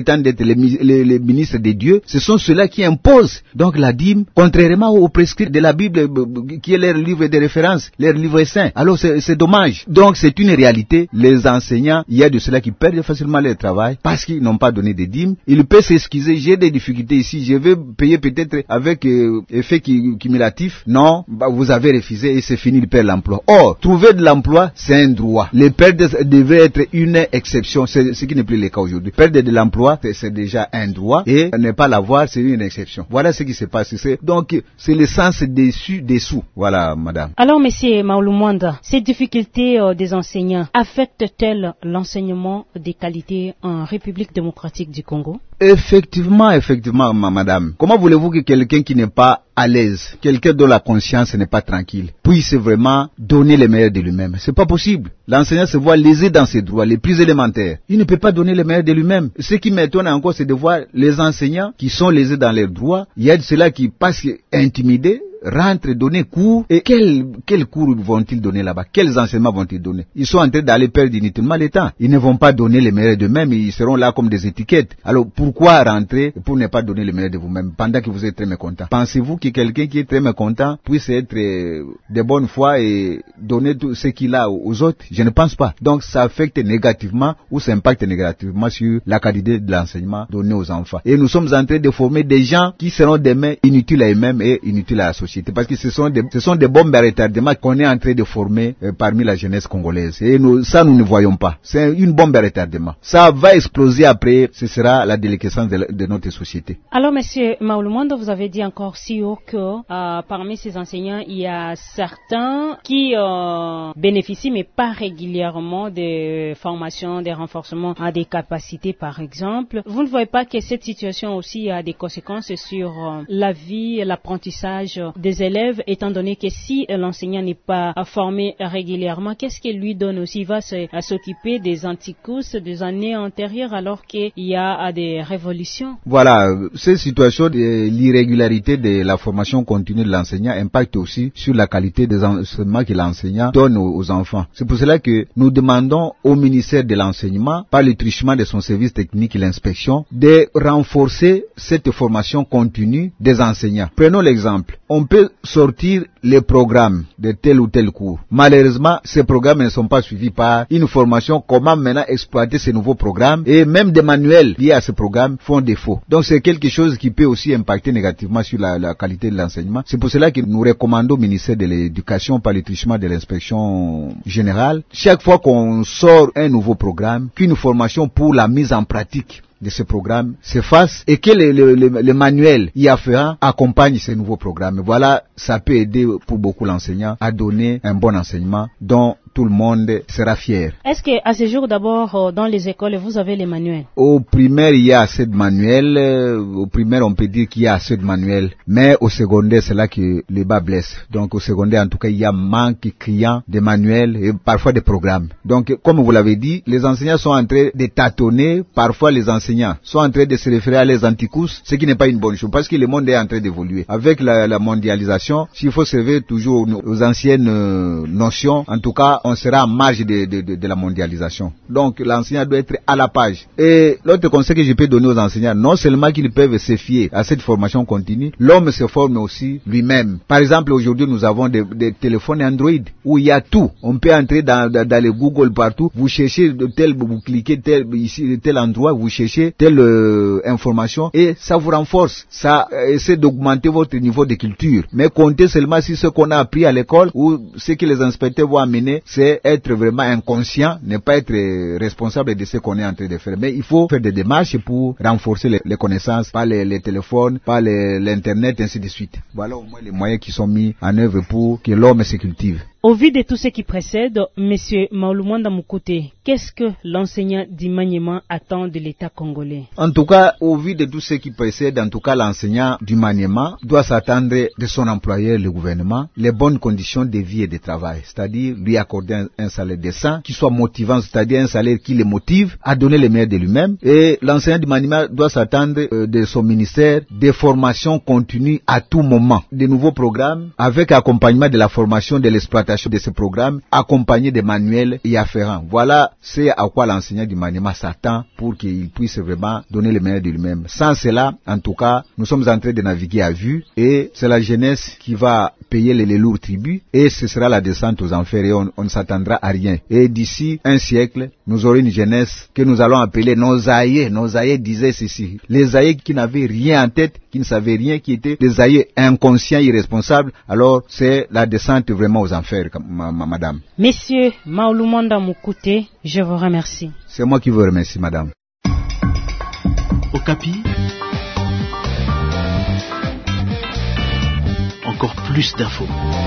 prétendent être les, les, les ministres des dieux, ce sont ceux-là qui imposent donc la dîme, contrairement aux prescrits de la Bible, qui est leur livre de référence, leur livre saint. Alors c'est, c'est dommage. Donc c'est une réalité. Les enseignants, il y a de ceux-là qui perdent facilement leur travail parce qu'ils n'ont pas donné de dîmes. Ils peuvent s'excuser, j'ai des difficultés ici, je vais payer peut-être avec euh, effet cumulatif. Non, bah, vous avez refusé et c'est fini, ils perdent l'emploi. Or, trouver de l'emploi, c'est un droit. Les pertes devaient être une exception, c'est ce qui n'est plus le cas aujourd'hui. Perdre de l'emploi, c'est, c'est déjà un droit et ne pas l'avoir, c'est une exception. Voilà ce qui se passe. C'est, donc, c'est le sens dessus, dessous. Voilà, madame. Alors, monsieur Maoulou Mwanda, ces difficultés euh, des enseignants affectent-elles l'enseignement des qualités en République démocratique du Congo? Effectivement, effectivement, ma madame. Comment voulez-vous que quelqu'un qui n'est pas à l'aise, quelqu'un dont la conscience n'est pas tranquille, puisse vraiment donner le meilleur de lui-même? C'est pas possible. L'enseignant se voit lésé dans ses droits les plus élémentaires. Il ne peut pas donner le meilleur de lui-même. Ce qui m'étonne encore, c'est de voir les enseignants qui sont lésés dans leurs droits. Il y a de ceux-là qui passent intimidés, rentrent, donner cours. Et quels quel cours vont-ils donner là-bas? Quels enseignements vont-ils donner? Ils sont en train d'aller perdre inutilement le temps. Ils ne vont pas donner le meilleur d'eux-mêmes, ils seront là comme des étiquettes. Alors pourquoi rentrer pour ne pas donner le meilleur de vous-même pendant que vous êtes très mécontent? Pensez-vous que quelqu'un qui est très mécontent puisse être euh, de bonne foi et donner tout ce qu'il a aux autres? Je ne pense pas. Donc ça affecte négativement ou ça impacte négativement sur la qualité de l'enseignement donné aux enfants. Et nous sommes en train de former des gens qui seront demain inutiles à eux-mêmes et inutiles à la société. Parce que ce sont des, ce sont des bombes à retardement qu'on est en train de former euh, parmi la jeunesse congolaise. Et nous, ça, nous ne voyons pas. C'est une bombe à retardement. Ça va exploser après. Ce sera la déliquescence de, de notre société. Alors, monsieur Maoulou Mwanda, vous avez dit encore si haut que euh, parmi ces enseignants, il y a certains qui euh, bénéficient, mais pas régulièrement des formations, des renforcements à des capacités, par exemple. Vous ne voyez pas que cette situation aussi a des conséquences sur euh, la vie, l'apprentissage des élèves, étant donné que si l'enseignant n'est pas formé régulièrement, qu'est-ce qu'il lui donne aussi? Il va se, à s'occuper des anticousses des années antérieures alors qu'il y a des révolutions. Voilà, ces situations de l'irrégularité de la formation continue de l'enseignant impactent aussi sur la qualité des enseignements que l'enseignant donne aux, aux enfants. C'est pour cela que nous demandons au ministère de l'enseignement, par le truchement de son service technique et l'inspection, de renforcer cette formation continue des enseignants. Prenons l'exemple. On peut sortir les programmes de tel ou tel cours. Malheureusement, ces programmes ne sont pas suivis par une formation comment maintenant exploiter ces nouveaux programmes, et même des manuels liés à ces programmes font défaut. Donc c'est quelque chose qui peut aussi impacter négativement sur la, la qualité de l'enseignement. C'est pour cela que nous recommandons au ministère de l'Éducation par le truchement de l'inspection générale, chaque fois qu'on sort un nouveau programme, qu'une formation pour la mise en pratique de ce programme se fasse et que le, le, le, le manuel y afférent accompagne ces nouveaux programmes. Voilà, ça peut aider pour beaucoup l'enseignant à donner un bon enseignement dont tout le monde sera fier. Est-ce que à ce jour d'abord dans les écoles vous avez les manuels? Au primaire il y a assez de manuels. Au primaire on peut dire qu'il y a assez de manuels, mais au secondaire c'est là que le bas blesse. Donc au secondaire en tout cas il y a manque criant de manuels et parfois de programmes. Donc comme vous l'avez dit, les enseignants sont en train de tâtonner. Parfois les enseignants sont en train de se référer à les anticousses, ce qui n'est pas une bonne chose parce que le monde est en train d'évoluer. Avec la, la mondialisation, s'il faut se référer toujours aux anciennes euh, notions, en tout cas on sera en marge de, de, de, de la mondialisation. Donc l'enseignant doit être à la page. Et l'autre conseil que je peux donner aux enseignants, non seulement qu'ils peuvent se fier à cette formation continue, l'homme se forme aussi lui-même. Par exemple, aujourd'hui nous avons des, des téléphones Android où il y a tout. On peut entrer dans, dans, dans les Google partout, vous cherchez tel, vous cliquez tel, ici, tel endroit, vous cherchez telle euh, information et ça vous renforce. Ça euh, essaie d'augmenter votre niveau de culture. Mais comptez seulement sur ce qu'on a appris à l'école ou ce que les inspecteurs vont amener, c'est être vraiment inconscient, ne pas être responsable de ce qu'on est en train de faire. Mais il faut faire des démarches pour renforcer les, les connaissances par les, les téléphones, par les, l'internet, ainsi de suite. Voilà au moins les moyens qui sont mis en œuvre pour que l'homme se cultive. Au vu de tout ce qui précède, Monsieur Maoulou Mwanda Mukute, qu'est-ce que l'enseignant du maniement attend de l'État congolais? En tout cas, au vu de tout ce qui précède, en tout cas, l'enseignant du maniement doit s'attendre de son employeur, le gouvernement, les bonnes conditions de vie et de travail, c'est-à-dire lui accorder un, un salaire décent, qui soit motivant, c'est-à-dire un salaire qui le motive à donner le meilleur de lui-même. Et l'enseignant du maniement doit s'attendre euh, de son ministère des formations continues à tout moment, de nouveaux programmes avec accompagnement de la formation de l'exploitation l'implémentation de ce programme, accompagné des manuels y afférents. Voilà c'est à quoi l'enseignant du Maniema s'attend pour qu'il puisse vraiment donner le meilleur de lui-même. Sans cela, en tout cas, nous sommes en train de naviguer à vue et c'est la jeunesse qui va payer les, les lourds tributs et ce sera la descente aux enfers et on, on ne s'attendra à rien. Et d'ici un siècle, nous aurons une jeunesse que nous allons appeler nos aïeux. Nos aïeux disaient ceci. Les aïeux qui n'avaient rien en tête, qui ne savaient rien, qui étaient des aïeux inconscients, irresponsables. Alors, c'est la descente vraiment aux enfers, ma, ma, madame. Messieurs Maouloumonda Moukoute, je vous remercie. C'est moi qui vous remercie, madame. Okapi, encore plus d'infos.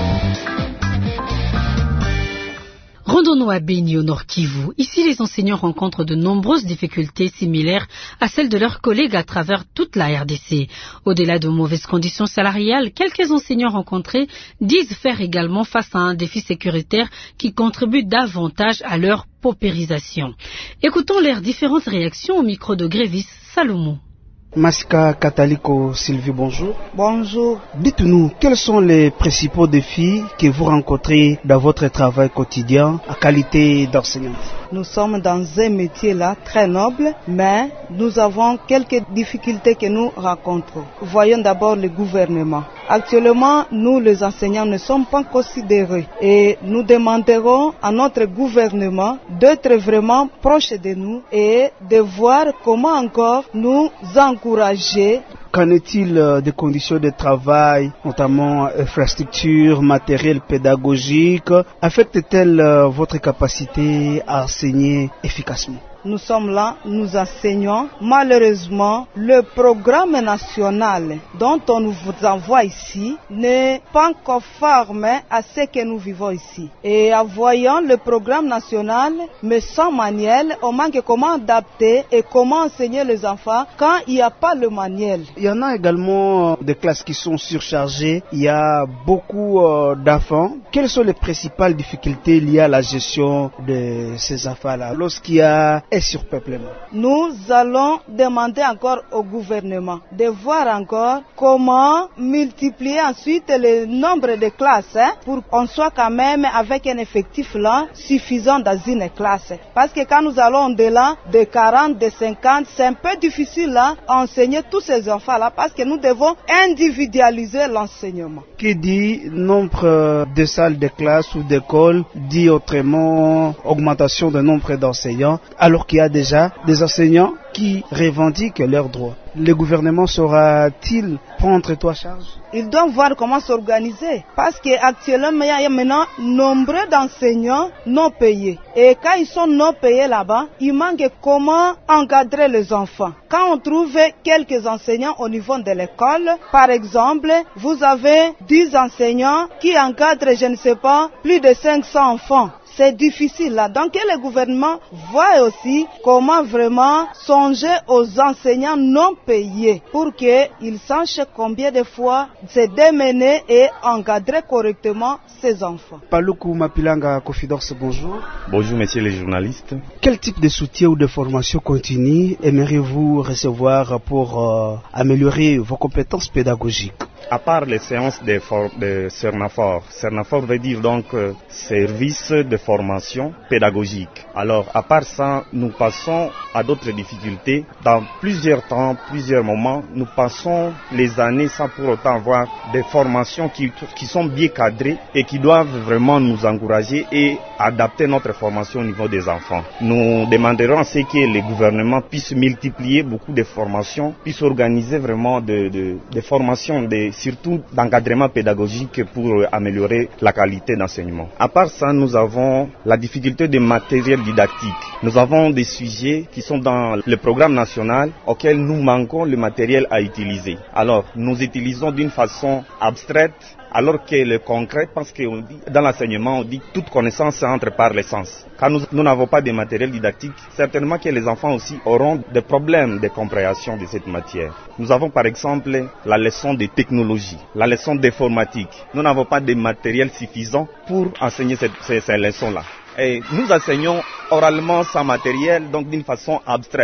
Rendons-nous à Beni, au Nord Kivu. Ici, les enseignants rencontrent de nombreuses difficultés similaires à celles de leurs collègues à travers toute la R D C. Au-delà de mauvaises conditions salariales, quelques enseignants rencontrés disent faire également face à un défi sécuritaire qui contribue davantage à leur paupérisation. Écoutons leurs différentes réactions au micro de Grévis Salomon. Masika Kataliko Sylvie, bonjour. Bonjour. Dites-nous, quels sont les principaux défis que vous rencontrez dans votre travail quotidien à qualité d'enseignante? Nous sommes dans un métier là très noble, mais nous avons quelques difficultés que nous rencontrons. Voyons d'abord le gouvernement. Actuellement, nous les enseignants ne sommes pas considérés et nous demanderons à notre gouvernement d'être vraiment proche de nous et de voir comment encore nous encourager. Qu'en est-il des conditions de travail, notamment infrastructures, matériel pédagogique? Affecte-t-elle votre capacité à enseigner efficacement? Nous sommes là, nous enseignons. Malheureusement, le programme national dont on nous envoie ici n'est pas conforme à ce que nous vivons ici. Et en voyant le programme national, mais sans manuel, on manque comment adapter et comment enseigner les enfants quand il n'y a pas le manuel. Il y en a également des classes qui sont surchargées. Il y a beaucoup euh, d'enfants. Quelles sont les principales difficultés liées à la gestion de ces enfants-là lorsqu'il y a un surpeuplement? Nous allons demander encore au gouvernement de voir encore comment multiplier ensuite le nombre de classes hein, pour qu'on soit quand même avec un effectif là suffisant dans une classe. Parce que quand nous allons au-delà de quarante, de cinquante, c'est un peu difficile là enseigner tous ces enfants là parce que nous devons individualiser l'enseignement. Qui dit nombre de salles de classe ou d'écoles dit autrement augmentation du nombre d'enseignants alors qu'il y a déjà des enseignants qui revendiquent leurs droits. Le gouvernement saura-t-il prendre toi charge? Ils doivent voir comment s'organiser parce qu'actuellement il y a maintenant nombre d'enseignants non payés. Et quand ils sont non payés là-bas, il manque comment encadrer les enfants. Quand on trouve quelques enseignants au niveau de l'école, par exemple, vous avez dix enseignants qui encadrent, je ne sais pas, plus de cinq cents enfants. C'est difficile là. Donc le gouvernement voit aussi comment vraiment songer aux enseignants non payés pour qu'ils sachent combien de fois se démener et encadrer correctement ces enfants. Paluku Mapilanga Confidence, bonjour. Bonjour messieurs les journalistes. Quel type de soutien ou de formation continue aimeriez-vous recevoir pour euh, améliorer vos compétences pédagogiques? À part les séances de, for- de Cernafor, Cernafor veut dire donc euh, service de formation pédagogique. Alors, à part ça, nous passons à d'autres difficultés. Dans plusieurs temps, plusieurs moments, nous passons les années sans pour autant avoir des formations qui, qui sont bien cadrées et qui doivent vraiment nous encourager et adapter notre formation au niveau des enfants. Nous demanderons à ce que les gouvernements puissent multiplier beaucoup de formations, puissent organiser vraiment des de, de formations, de, surtout d'encadrement pédagogique pour améliorer la qualité d'enseignement. À part ça, nous avons la difficulté de matériel didactique. Nous avons des sujets qui sont dans le programme national auquel nous manquons le matériel à utiliser. Alors, nous utilisons d'une façon abstraite alors que le concret, parce que on dit, dans l'enseignement, on dit toute connaissance entre par les sens. Quand nous, nous n'avons pas de matériel didactique, certainement que les enfants aussi auront des problèmes de compréhension de cette matière. Nous avons par exemple la leçon de technologie, la leçon d'informatique. Nous n'avons pas de matériel suffisant pour enseigner cette, ces, ces leçons-là. Et nous enseignons oralement sans matériel, donc d'une façon abstraite.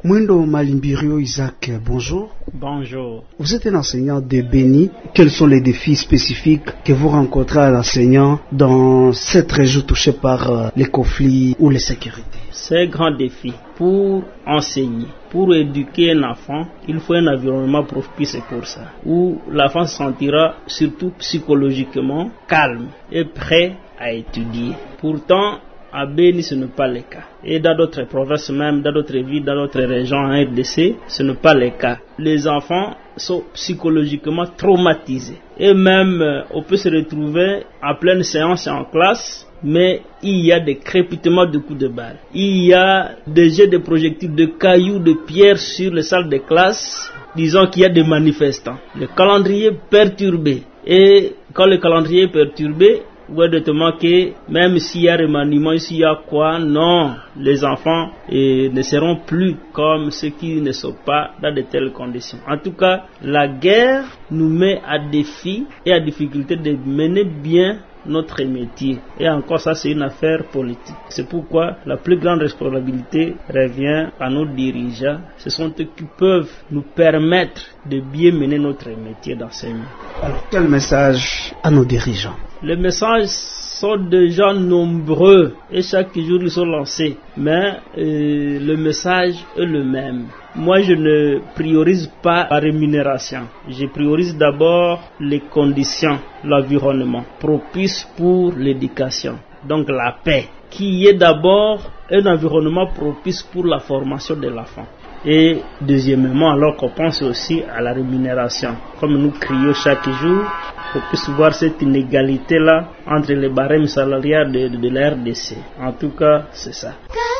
Mwindo Malimbirio Isaac, bonjour. Bonjour. Vous êtes un enseignant de Béni. Quels sont les défis spécifiques que vous rencontrez à l'enseignant dans cette région touchée par euh, les conflits ou les sécurités? C'est un grand défi. Pour enseigner, pour éduquer un enfant, il faut un environnement propice pour ça, où l'enfant se sentira surtout psychologiquement calme et prêt à étudier. Pourtant, à Béni, ce n'est pas le cas. Et dans d'autres provinces même, dans d'autres villes, dans d'autres régions en R D C, ce n'est pas le cas. Les enfants sont psychologiquement traumatisés. Et même, on peut se retrouver en pleine séance en classe, mais il y a des crépitements de coups de balle. Il y a des jets de projectiles, de cailloux, de pierres sur les salles de classe. Disons qu'il y a des manifestants. Le calendrier perturbé. Et quand le calendrier est perturbé, vous voyez directement que même s'il y a remaniement, s'il y a quoi, non, les enfants eh, ne seront plus comme ceux qui ne sont pas dans de telles conditions. En tout cas, la guerre nous met à défi et à difficulté de mener bien notre métier. Et encore ça, c'est une affaire politique. C'est pourquoi la plus grande responsabilité revient à nos dirigeants. Ce sont eux qui peuvent nous permettre de bien mener notre métier d'enseignement. Alors, quel message à nos dirigeants? Les messages sont déjà nombreux et chaque jour ils sont lancés. Mais euh, le message est le même. Moi, je ne priorise pas la rémunération. Je priorise d'abord les conditions, l'environnement propice pour l'éducation. Donc la paix, qui est d'abord un environnement propice pour la formation de l'enfant. Et deuxièmement, alors qu'on pense aussi à la rémunération. Comme nous crions chaque jour, on peut voir cette inégalité-là entre les barèmes salariales de, de, de la R D C. En tout cas, c'est ça.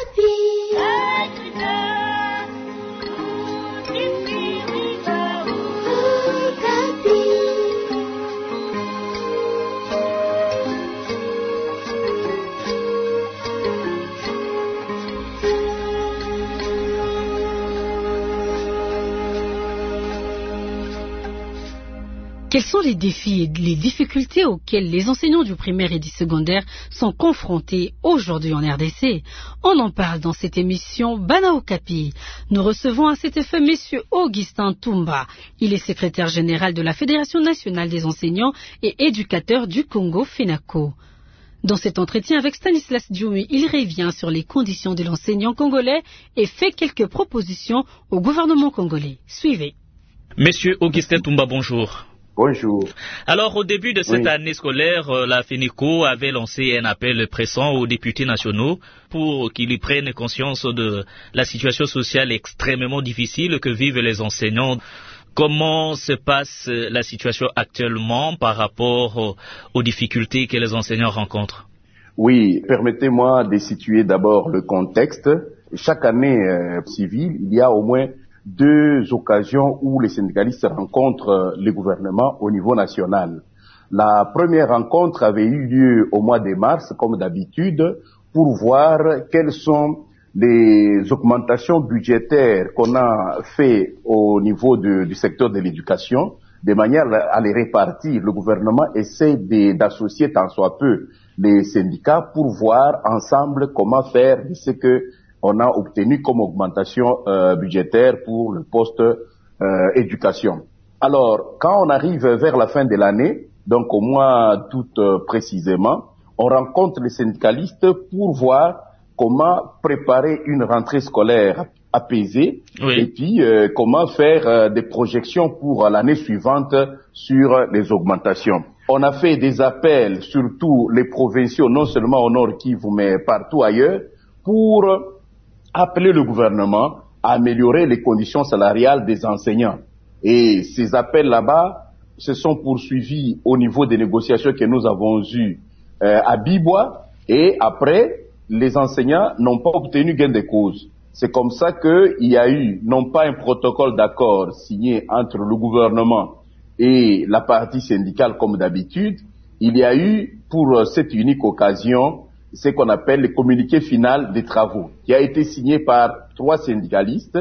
Quels sont les défis et les difficultés auxquels les enseignants du primaire et du secondaire sont confrontés aujourd'hui en R D C? On en parle dans cette émission Bana Okapi. Nous recevons à cet effet M. Augustin Toumba. Il est secrétaire général de la Fédération nationale des enseignants et éducateurs du Congo, FENACO. Dans cet entretien avec Stanislas Djoumi, il revient sur les conditions de l'enseignant congolais et fait quelques propositions au gouvernement congolais. Suivez. Monsieur Augustin Toumba, bonjour. Bonjour. Alors, au début de cette oui. année scolaire, la FENACO avait lancé un appel pressant aux députés nationaux pour qu'ils prennent conscience de la situation sociale extrêmement difficile que vivent les enseignants. Comment se passe la situation actuellement par rapport aux difficultés que les enseignants rencontrent? Oui, permettez-moi de situer d'abord le contexte. Chaque année euh, civile, il y a au moins deux occasions où les syndicalistes rencontrent le gouvernement au niveau national. La première rencontre avait eu lieu au mois de mars, comme d'habitude, pour voir quelles sont les augmentations budgétaires qu'on a fait au niveau de, du secteur de l'éducation, de manière à les répartir. Le gouvernement essaie d'associer tant soit peu les syndicats pour voir ensemble comment faire de ce que on a obtenu comme augmentation euh, budgétaire pour le poste euh, éducation. Alors, quand on arrive vers la fin de l'année, donc au mois d'août euh, précisément, on rencontre les syndicalistes pour voir comment préparer une rentrée scolaire apaisée oui. et puis euh, comment faire euh, des projections pour euh, l'année suivante sur les augmentations. On a fait des appels, surtout les provinciaux, non seulement au Nord Kivu, mais partout ailleurs, pour appeler le gouvernement à améliorer les conditions salariales des enseignants. Et ces appels là-bas se sont poursuivis au niveau des négociations que nous avons eues euh, à Bibois, et après, les enseignants n'ont pas obtenu gain de cause. C'est comme ça qu'il y a eu, non pas un protocole d'accord signé entre le gouvernement et la partie syndicale comme d'habitude, il y a eu, pour cette unique occasion, ce qu'on appelle le communiqué final des travaux, qui a été signé par trois syndicalistes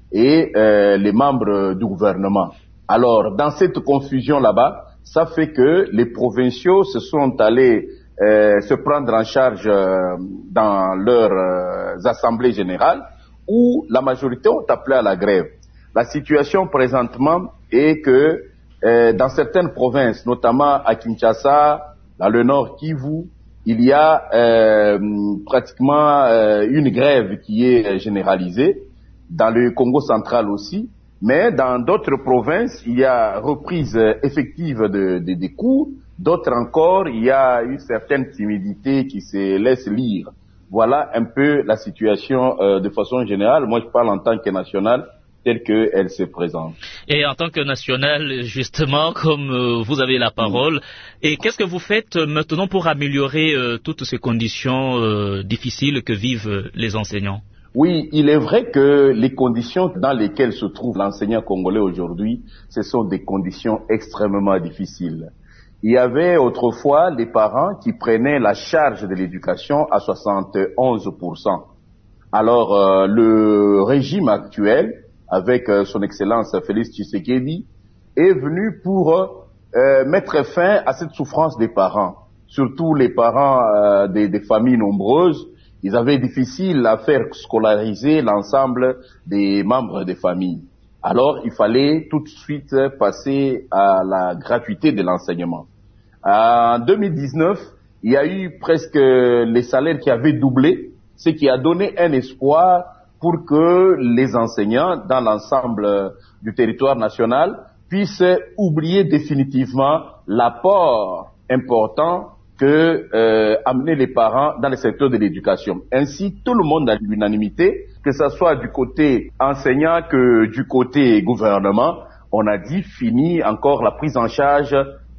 et euh, les membres du gouvernement. Alors, dans cette confusion là-bas, ça fait que les provinciaux se sont allés euh, se prendre en charge euh, dans leurs euh, assemblées générales où la majorité ont appelé à la grève. La situation présentement est que euh, dans certaines provinces, notamment à Kinshasa, dans le nord Kivu, il y a euh, pratiquement euh, une grève qui est généralisée, dans le Congo central aussi, mais dans d'autres provinces, il y a reprise effective de, de, des cours, d'autres encore, il y a une certaine timidité qui se laisse lire. Voilà un peu la situation euh, de façon générale. Moi, je parle en tant que national, telle qu'elle se présente. Et en tant que national, justement, comme euh, vous avez la parole, mmh. et qu'est-ce que vous faites maintenant pour améliorer euh, toutes ces conditions euh, difficiles que vivent les enseignants? Oui, il est vrai que les conditions dans lesquelles se trouve l'enseignant congolais aujourd'hui, ce sont des conditions extrêmement difficiles. Il y avait autrefois les parents qui prenaient la charge de l'éducation à soixante et onze pour cent. Alors, euh, le régime actuel, avec euh, son Excellence Félix Tshisekedi, est venu pour euh, mettre fin à cette souffrance des parents, surtout les parents euh, des, des familles nombreuses. Ils avaient difficile à faire scolariser l'ensemble des membres des familles. Alors, il fallait tout de suite passer à la gratuité de l'enseignement. En deux mille dix-neuf, il y a eu presque les salaires qui avaient doublé, ce qui a donné un espoir pour que les enseignants dans l'ensemble du territoire national puissent oublier définitivement l'apport important que euh, amener les parents dans le secteur de l'éducation. Ainsi, tout le monde a l'unanimité, que ce soit du côté enseignant que du côté gouvernement, on a dit fini encore la prise en charge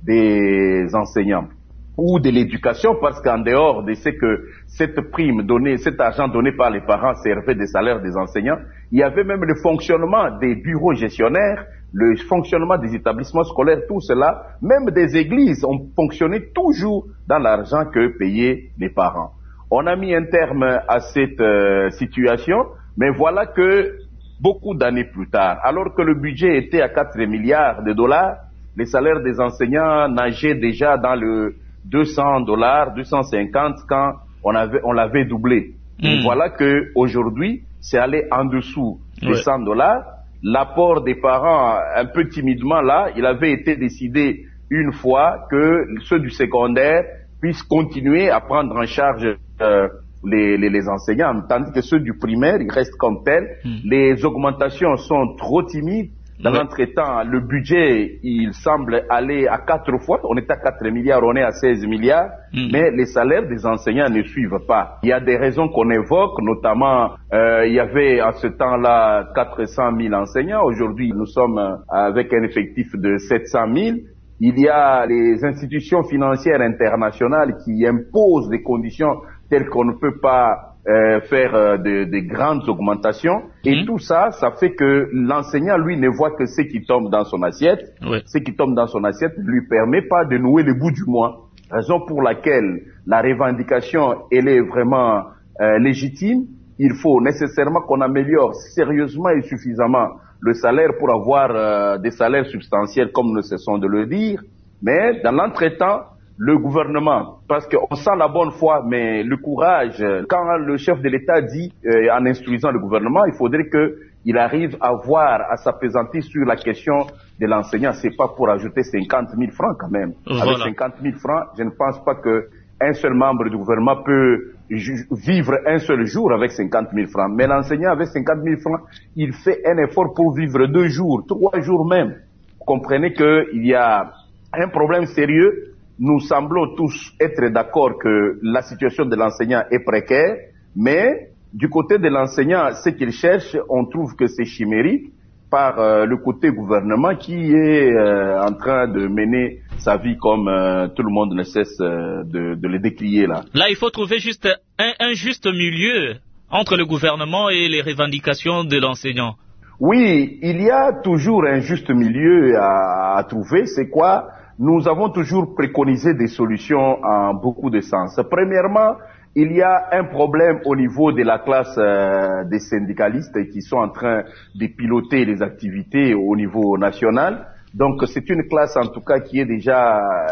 des enseignants ou de l'éducation, parce qu'en dehors de ce que cette prime donnée, cet argent donné par les parents servait des salaires des enseignants, il y avait même le fonctionnement des bureaux gestionnaires, le fonctionnement des établissements scolaires, tout cela, même des églises ont fonctionné toujours dans l'argent que payaient les parents. On a mis un terme à cette euh, situation, mais voilà que beaucoup d'années plus tard, alors que le budget était à quatre milliards de dollars, les salaires des enseignants nageaient déjà dans le deux cents dollars, deux cent cinquante quand on avait, on l'avait doublé. Mmh. Et voilà que aujourd'hui, c'est allé en dessous des ouais. cent dollars. L'apport des parents, un peu timidement là, il avait été décidé une fois que ceux du secondaire puissent continuer à prendre en charge euh, les, les, les enseignants, tandis que ceux du primaire, ils restent comme tels. Mmh. Les augmentations sont trop timides. Dans ouais. l'entretemps, le budget, il semble aller à quatre fois. On est à quatre milliards, on est à seize milliards. Mmh. Mais les salaires des enseignants ne suivent pas. Il y a des raisons qu'on évoque, notamment, euh, il y avait à ce temps-là quatre cent mille enseignants. Aujourd'hui, nous sommes avec un effectif de sept cent mille. Il y a les institutions financières internationales qui imposent des conditions telles qu'on ne peut pas Euh, faire euh, de, de grandes augmentations et mmh. tout ça, ça fait que l'enseignant, lui, ne voit que ce qui tombe dans son assiette. Ouais. Ce qui tombe dans son assiette ne lui permet pas de nouer le bout du mois. Raison pour laquelle la revendication, elle est vraiment euh, légitime. Il faut nécessairement qu'on améliore sérieusement et suffisamment le salaire pour avoir euh, des salaires substantiels, comme nous cessons de le dire. Mais dans l'entretemps, le gouvernement, parce qu'on sent la bonne foi, mais le courage, quand le chef de l'État dit, euh, en instruisant le gouvernement, il faudrait qu'il arrive à voir, à s'appesantir sur la question de l'enseignant. C'est pas pour ajouter cinquante mille francs quand même. Voilà. Avec cinquante mille francs, je ne pense pas qu'un seul membre du gouvernement peut vivre un seul jour avec cinquante mille francs. Mais l'enseignant avec cinquante mille francs, il fait un effort pour vivre deux jours, trois jours même. Vous comprenez qu'il y a un problème sérieux. Nous semblons tous être d'accord que la situation de l'enseignant est précaire, mais du côté de l'enseignant, ce qu'il cherche, on trouve que c'est chimérique par euh, le côté gouvernement qui est euh, en train de mener sa vie comme euh, tout le monde ne cesse euh, de, de le décrier là. Là, il faut trouver juste un, un juste milieu entre le gouvernement et les revendications de l'enseignant. Oui, il y a toujours un juste milieu à, à trouver. C'est quoi? Nous avons toujours préconisé des solutions en beaucoup de sens. Premièrement, il y a un problème au niveau de la classe euh, des syndicalistes qui sont en train de piloter les activités au niveau national. Donc c'est une classe en tout cas qui est déjà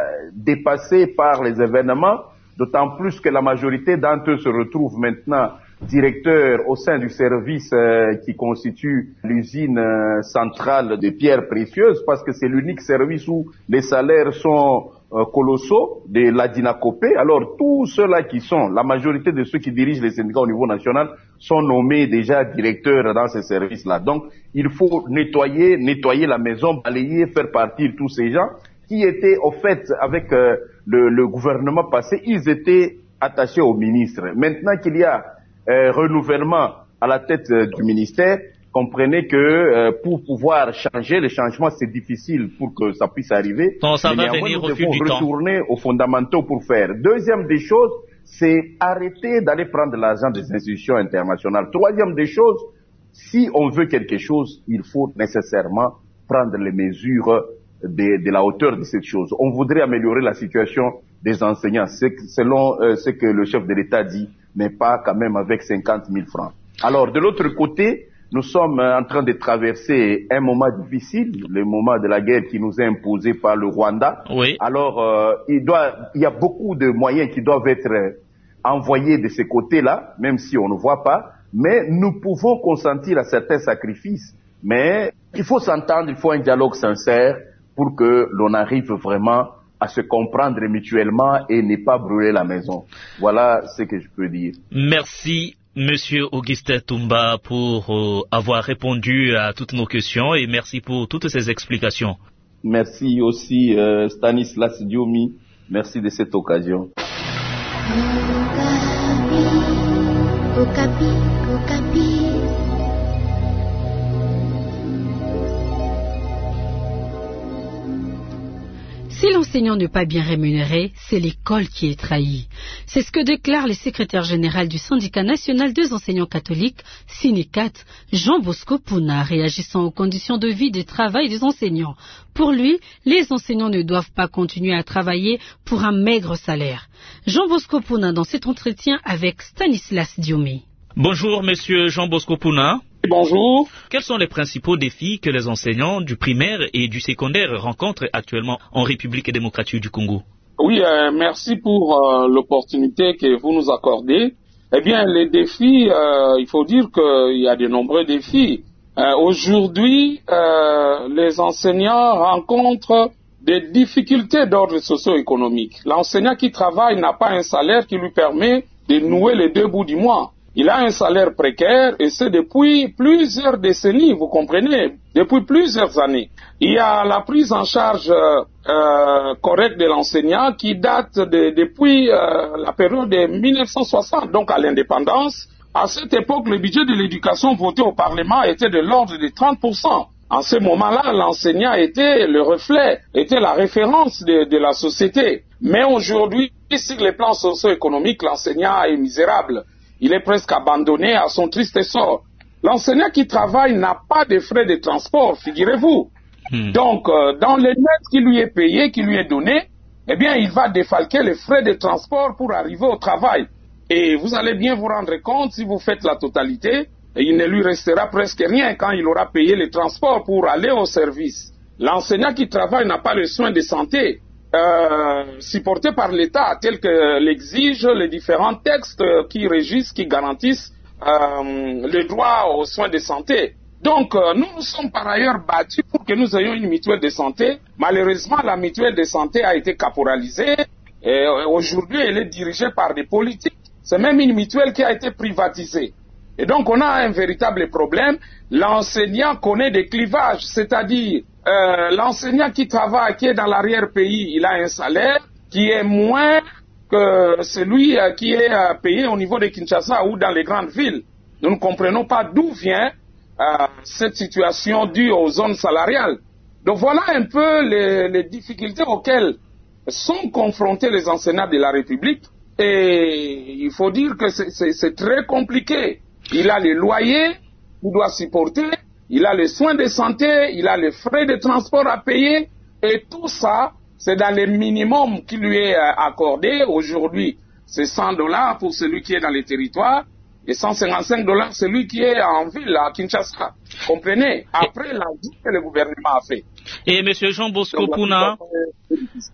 dépassée par les événements, d'autant plus que la majorité d'entre eux se retrouvent maintenant directeur au sein du service euh, qui constitue l'usine euh, centrale de pierres précieuses, parce que c'est l'unique service où les salaires sont euh, colossaux de la Dinacopé. Alors tous ceux-là qui sont, la majorité de ceux qui dirigent les syndicats au niveau national sont nommés déjà directeurs dans ces services-là. Donc il faut nettoyer, nettoyer la maison, balayer, faire partir tous ces gens qui étaient au fait avec euh, le, le gouvernement passé, ils étaient attachés au ministre. Maintenant qu'il y a euh, renouvellement à la tête euh, du ministère, comprenez que euh, pour pouvoir changer, le changement c'est difficile pour que ça puisse arriver. Donc ça mais va venir nous au fil devons du temps. retourner aux fondamentaux pour faire. Deuxième des choses, c'est arrêter d'aller prendre l'argent des institutions internationales. Troisième des choses, si on veut quelque chose, il faut nécessairement prendre les mesures de, de la hauteur de cette chose. On voudrait améliorer la situation des enseignants, selon euh, ce que le chef de l'État dit, mais pas quand même avec cinquante mille francs. Alors, de l'autre côté, nous sommes en train de traverser un moment difficile, le moment de la guerre qui nous est imposé par le Rwanda. Oui. Alors, euh, il doit, il y a beaucoup de moyens qui doivent être envoyés de ces côtés-là, même si on ne voit pas, mais nous pouvons consentir à certains sacrifices. Mais il faut s'entendre, il faut un dialogue sincère pour que l'on arrive vraiment à se comprendre mutuellement et ne pas brûler la maison. Voilà ce que je peux dire. Merci, Monsieur Augustin Toumba, pour euh, avoir répondu à toutes nos questions et merci pour toutes ces explications. Merci aussi, euh, Stanislas Diomi. Merci de cette occasion. Okapi, Okapi, Okapi. Si l'enseignant n'est pas bien rémunéré, c'est l'école qui est trahie. C'est ce que déclare le secrétaire général du syndicat national des enseignants catholiques, Synicat, Jean Bosco Pouna, réagissant aux conditions de vie et de travail des enseignants. Pour lui, les enseignants ne doivent pas continuer à travailler pour un maigre salaire. Jean Bosco Pouna dans cet entretien avec Stanislas Diomi. Bonjour, Monsieur Jean Bosco Pouna. Bonjour. Quels sont les principaux défis que les enseignants du primaire et du secondaire rencontrent actuellement en République démocratique du Congo? Oui, euh, merci pour euh, l'opportunité que vous nous accordez. Eh bien, les défis, euh, il faut dire qu'il y a de nombreux défis. Euh, aujourd'hui, euh, les enseignants rencontrent des difficultés d'ordre socio-économique. L'enseignant qui travaille n'a pas un salaire qui lui permet de nouer les deux bouts du mois. Il a un salaire précaire et c'est depuis plusieurs décennies, vous comprenez, depuis plusieurs années. Il y a la prise en charge euh, correcte de l'enseignant qui date de, depuis euh, la période de mille neuf cent soixante, donc à l'indépendance. À cette époque, le budget de l'éducation voté au Parlement était de l'ordre de trente pour cent. En ce moment-là, l'enseignant était le reflet, était la référence de, de la société. Mais aujourd'hui, sur les plans socio-économiques, l'enseignant est misérable. Il est presque abandonné à son triste sort. L'enseignant qui travaille n'a pas de frais de transport, figurez-vous. Hmm. Donc, euh, dans les net qui lui est payé, qui lui est donné, eh bien, il va défalquer les frais de transport pour arriver au travail. Et vous allez bien vous rendre compte, si vous faites la totalité, il ne lui restera presque rien quand il aura payé les transports pour aller au service. L'enseignant qui travaille n'a pas le soin de santé Euh, supporté par l'État, tel que l'exigent les différents textes qui régissent, qui garantissent euh, le droit aux soins de santé. Donc, euh, nous nous sommes par ailleurs battus pour que nous ayons une mutuelle de santé. Malheureusement, la mutuelle de santé a été caporalisée et aujourd'hui, elle est dirigée par des politiques. C'est même une mutuelle qui a été privatisée. Et donc, on a un véritable problème. L'enseignant connaît des clivages, c'est-à-dire Euh, l'enseignant qui travaille, qui est dans l'arrière-pays, il a un salaire qui est moins que celui euh, qui est euh, payé au niveau de Kinshasa ou dans les grandes villes. Nous ne comprenons pas d'où vient euh, cette situation due aux zones salariales. Donc voilà un peu les, les difficultés auxquelles sont confrontés les enseignants de la République. Et il faut dire que c'est très compliqué. Il a les loyers qu'il doit supporter. Il a les soins de santé, il a les frais de transport à payer, et tout ça, c'est dans les minimums qui lui est accordé. Aujourd'hui, c'est cent dollars pour celui qui est dans les territoires, et cent cinquante-cinq dollars celui qui est en ville, à Kinshasa. Comprenez? Après l'ajout que le gouvernement a fait. Et M. Jean Bosco Pouna,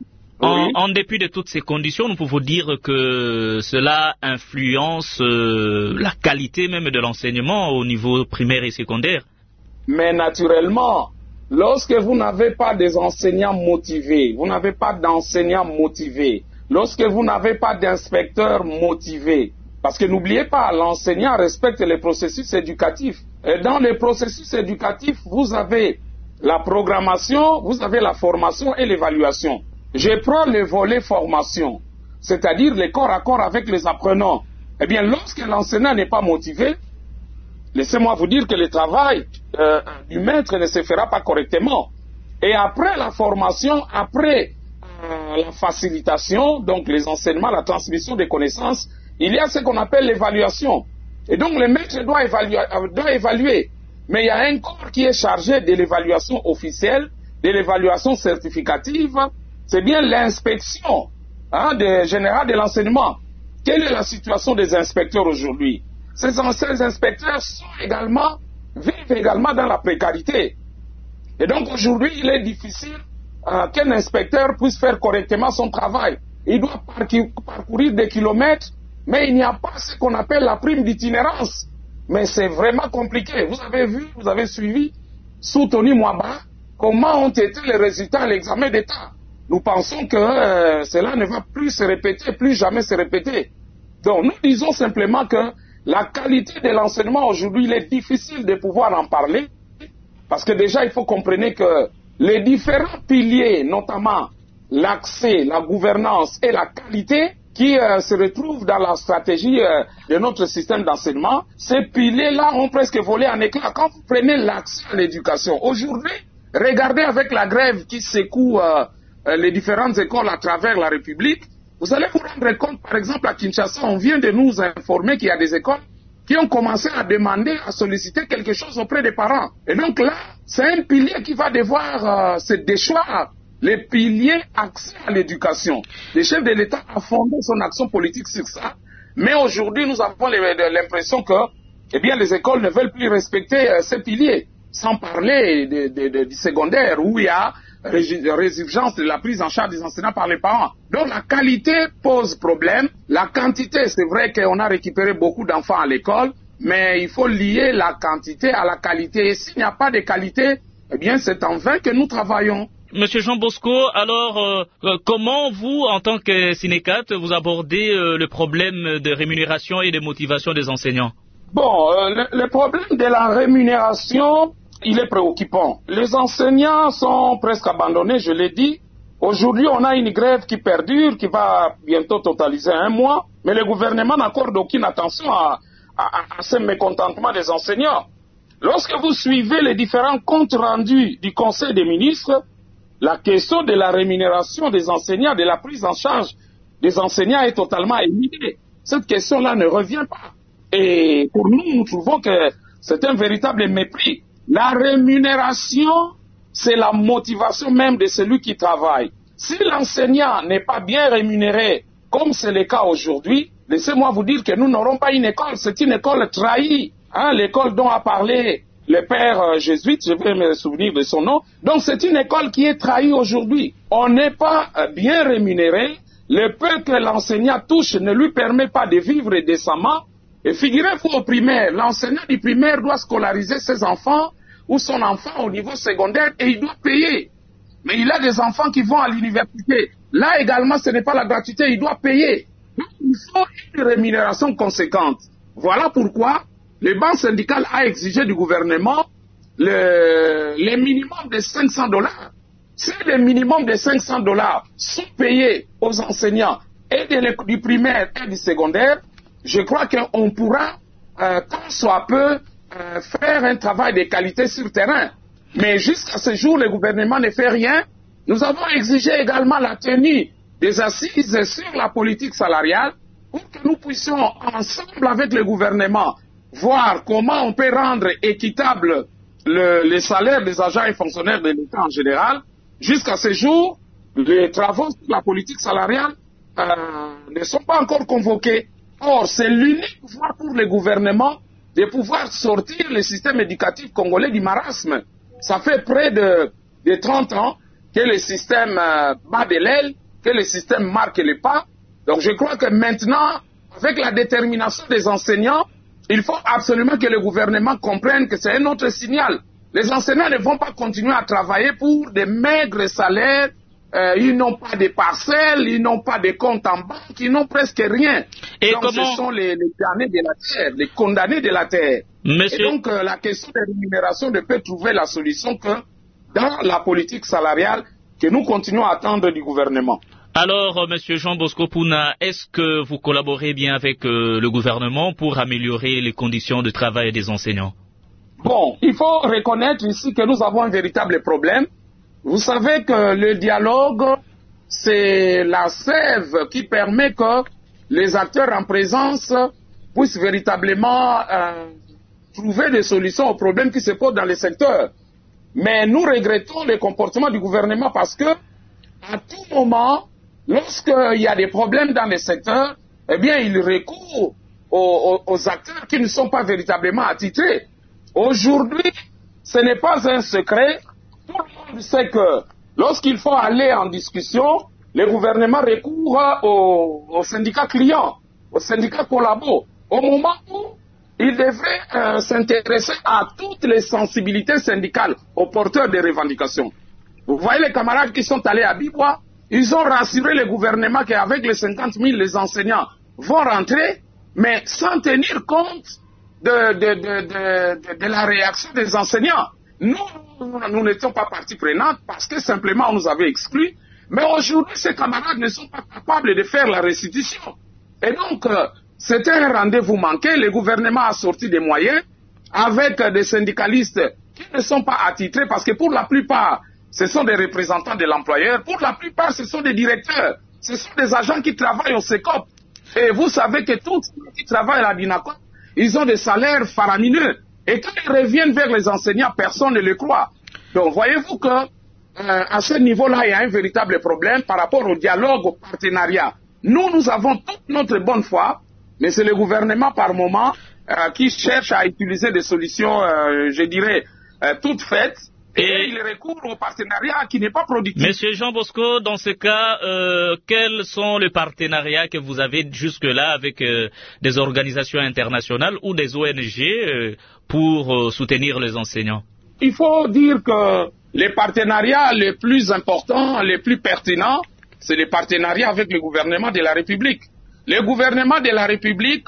En, Oui. en dépit de toutes ces conditions, nous pouvons dire que cela influence euh, la qualité même de l'enseignement au niveau primaire et secondaire. Mais naturellement, lorsque vous n'avez pas des enseignants motivés, vous n'avez pas d'enseignants motivés, lorsque vous n'avez pas d'inspecteurs motivés, parce que n'oubliez pas, l'enseignant respecte les processus éducatifs. Et dans les processus éducatifs, vous avez la programmation, vous avez la formation et l'évaluation. Je prends le volet formation, c'est-à-dire les corps à corps avec les apprenants. Eh bien, lorsque l'enseignant n'est pas motivé, laissez-moi vous dire que le travail euh, du maître ne se fera pas correctement. Et après la formation, après euh, la facilitation, donc les enseignements, la transmission des connaissances, il y a ce qu'on appelle l'évaluation. Et donc le maître doit évaluer, doit évaluer. Mais il y a un corps qui est chargé de l'évaluation officielle, de l'évaluation certificative. C'est bien l'inspection hein, de, générale de l'enseignement. Quelle est la situation des inspecteurs aujourd'hui? Ces anciens inspecteurs sont également, vivent également dans la précarité. Et donc aujourd'hui, il est difficile euh, qu'un inspecteur puisse faire correctement son travail. Il doit parcourir des kilomètres, mais il n'y a pas ce qu'on appelle la prime d'itinérance. Mais c'est vraiment compliqué. Vous avez vu, vous avez suivi, sous Tony Mwaba, comment ont été les résultats à l'examen d'État. Nous pensons que euh, cela ne va plus se répéter, plus jamais se répéter. Donc nous disons simplement que la qualité de l'enseignement aujourd'hui, il est difficile de pouvoir en parler, parce que déjà il faut comprendre que les différents piliers, notamment l'accès, la gouvernance et la qualité, qui euh, se retrouvent dans la stratégie euh, de notre système d'enseignement, ces piliers-là ont presque volé en éclats. Quand vous prenez l'accès à l'éducation, aujourd'hui, regardez avec la grève qui secoue euh, euh, les différentes écoles à travers la République, vous allez vous rendre compte, par exemple, à Kinshasa, on vient de nous informer qu'il y a des écoles qui ont commencé à demander, à solliciter quelque chose auprès des parents. Et donc là, c'est un pilier qui va devoir euh, se déchoir. Les piliers accès à l'éducation. Le chef de l'État a fondé son action politique sur ça, mais aujourd'hui nous avons l'impression que eh bien, les écoles ne veulent plus respecter euh, ces piliers, sans parler de, de, de, du secondaire où il y a résurgence de la prise en charge des enseignants par les parents. Donc la qualité pose problème, la quantité, c'est vrai qu'on a récupéré beaucoup d'enfants à l'école, mais il faut lier la quantité à la qualité. Et s'il n'y a pas de qualité, eh bien c'est en vain que nous travaillons. Monsieur Jean Bosco, alors euh, euh, comment vous, en tant que Sinécat, vous abordez euh, le problème de rémunération et de motivation des enseignants? Bon, euh, le, le problème de la rémunération, il est préoccupant. Les enseignants sont presque abandonnés, je l'ai dit. Aujourd'hui, on a une grève qui perdure, qui va bientôt totaliser un mois, mais le gouvernement n'accorde aucune attention à, à, à ce mécontentement des enseignants. Lorsque vous suivez les différents comptes rendus du Conseil des ministres, la question de la rémunération des enseignants, de la prise en charge des enseignants est totalement éliminée. Cette question-là ne revient pas. Et pour nous, nous trouvons que c'est un véritable mépris. La rémunération, c'est la motivation même de celui qui travaille. Si l'enseignant n'est pas bien rémunéré, comme c'est le cas aujourd'hui, laissez-moi vous dire que nous n'aurons pas une école, c'est une école trahie. Hein, l'école dont a parlé le père euh, jésuite, je vais me souvenir de son nom. Donc c'est une école qui est trahie aujourd'hui. On n'est pas euh, bien rémunéré. Le peu que l'enseignant touche ne lui permet pas de vivre décemment. Et figurez-vous au primaire, l'enseignant du primaire doit scolariser ses enfants ou son enfant au niveau secondaire et il doit payer. Mais il a des enfants qui vont à l'université. Là également, ce n'est pas la gratuité, il doit payer. Donc, il faut une rémunération conséquente. Voilà pourquoi le banc syndical a exigé du gouvernement le, le minimum de cinq cents dollars. Si le minimum de cinq cents dollars sont payés aux enseignants et de, du primaire et du secondaire, je crois qu'on pourra, euh, tant soit peu, euh, faire un travail de qualité sur terrain. Mais jusqu'à ce jour, le gouvernement ne fait rien. Nous avons exigé également la tenue des assises sur la politique salariale pour que nous puissions, ensemble avec le gouvernement, voir comment on peut rendre équitable le, les salaires des agents et fonctionnaires de l'État en général. Jusqu'à ce jour, les travaux sur la politique salariale euh, ne sont pas encore convoqués. Or, c'est l'unique voie pour le gouvernement de pouvoir sortir le système éducatif congolais du marasme. Ça fait près de, de trente ans que le système euh, bat de l'aile que le système marque les pas. Donc je crois que maintenant, avec la détermination des enseignants, il faut absolument que le gouvernement comprenne que c'est un autre signal. Les enseignants ne vont pas continuer à travailler pour des maigres salaires. Euh, ils n'ont pas de parcelles, ils n'ont pas de comptes en banque, ils n'ont presque rien. Et donc comment... ce sont les, les damnés de la terre, les condamnés de la terre. Monsieur... Et donc euh, la question de rémunération ne peut trouver la solution que dans la politique salariale que nous continuons à attendre du gouvernement. Alors, Monsieur Jean Bosco Puna, est-ce que vous collaborez bien avec euh, le gouvernement pour améliorer les conditions de travail des enseignants? Bon, il faut reconnaître ici que nous avons un véritable problème. Vous savez que le dialogue, c'est la sève qui permet que les acteurs en présence puissent véritablement euh, trouver des solutions aux problèmes qui se posent dans les secteurs. Mais nous regrettons le comportement du gouvernement parce que, à tout moment, lorsqu'il y a des problèmes dans les secteurs, eh bien, il recourt aux, aux, aux acteurs qui ne sont pas véritablement attitrés. Aujourd'hui, ce n'est pas un secret. Tout le monde sait que lorsqu'il faut aller en discussion, le gouvernement recourt aux, aux syndicats clients, aux syndicats collabos, au moment où il devrait euh, s'intéresser à toutes les sensibilités syndicales, aux porteurs des revendications. Vous voyez les camarades qui sont allés à Bibois, ils ont rassuré le gouvernement qu'avec les cinquante mille, les enseignants vont rentrer, mais sans tenir compte de, de, de, de, de, de la réaction des enseignants. Nous, nous n'étions pas partie prenante parce que simplement on nous avait exclus. Mais aujourd'hui, ces camarades ne sont pas capables de faire la restitution. Et donc, euh, c'était un rendez-vous manqué. Le gouvernement a sorti des moyens avec euh, des syndicalistes qui ne sont pas attitrés parce que pour la plupart, ce sont des représentants de l'employeur. Pour la plupart, ce sont des directeurs. Ce sont des agents qui travaillent au SECOP. Et vous savez que tous ceux qui travaillent à la DINACOP, ils ont des salaires faramineux. Et quand ils reviennent vers les enseignants, personne ne les croit. Donc, voyez-vous que euh, à ce niveau-là, il y a un véritable problème par rapport au dialogue, au partenariat. Nous, nous avons toute notre bonne foi, mais c'est le gouvernement par moment euh, qui cherche à utiliser des solutions, euh, je dirais, euh, toutes faites. Et, et il recourt au partenariat qui n'est pas productif. Monsieur Jean Bosco, dans ce cas, euh, quels sont les partenariats que vous avez jusque-là avec euh, des organisations internationales ou des O N G euh, pour euh, soutenir les enseignants? Il faut dire que les partenariats les plus importants, les plus pertinents, c'est les partenariats avec le gouvernement de la République. Le gouvernement de la République,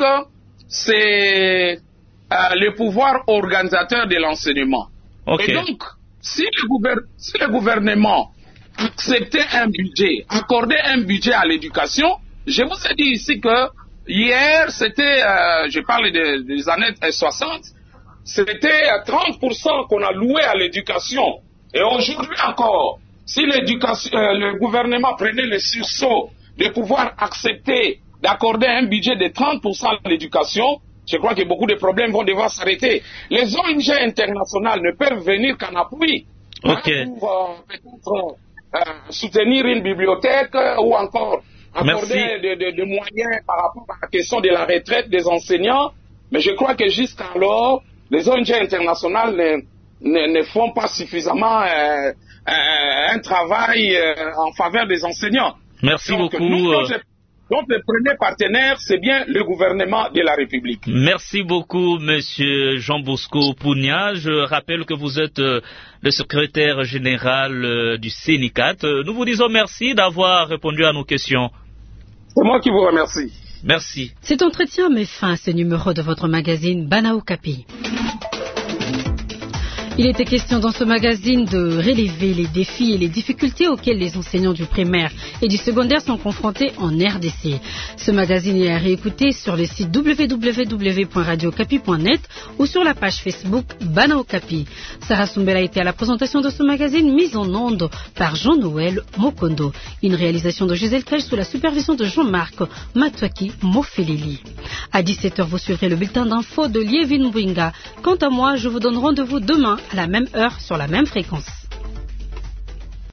c'est euh, le pouvoir organisateur de l'enseignement. Okay. Et donc, si le, gouver si le gouvernement acceptait un budget, accordait un budget à l'éducation, je vous ai dit ici que hier, c'était, euh, je parle de, des années soixante, c'était trente pour cent qu'on a loué à l'éducation. Et aujourd'hui encore, si l'éducation, euh, le gouvernement prenait le sursaut de pouvoir accepter d'accorder un budget de trente pour cent à l'éducation, je crois que beaucoup de problèmes vont devoir s'arrêter. Les O N G internationales ne peuvent venir qu'en appui okay. hein, pour euh, peut-être euh, soutenir une bibliothèque euh, ou encore accorder des de, de moyens par rapport à la question de la retraite des enseignants. Mais je crois que jusqu'alors, les O N G internationales ne, ne, ne font pas suffisamment euh, euh, un travail euh, en faveur des enseignants. Merci Donc, beaucoup. Nous, notre, notre premier partenaire, c'est bien le gouvernement de la République. Merci beaucoup, Monsieur Jean Bosco Puna. Je rappelle que vous êtes euh, le secrétaire général euh, du Sénicat. Euh, nous vous disons merci d'avoir répondu à nos questions. C'est moi qui vous remercie. Merci. Cet entretien met fin à ce numéro de votre magazine Bana Okapi. Il était question dans ce magazine de relever les défis et les difficultés auxquels les enseignants du primaire et du secondaire sont confrontés en R D C. Ce magazine est à réécouter sur le site w w w point radio okapi point net ou sur la page Facebook Bana Okapi. Sarah Soumbel a été à la présentation de ce magazine mise en onde par Jean-Noël Mokondo. Une réalisation de Gisèle Crèche sous la supervision de Jean-Marc Matouaki Mofeleli. À dix-sept heures, vous suivrez le bulletin d'info de Liévin Mbinga. Quant à moi, je vous donne rendez-vous demain à la même heure sur la même fréquence.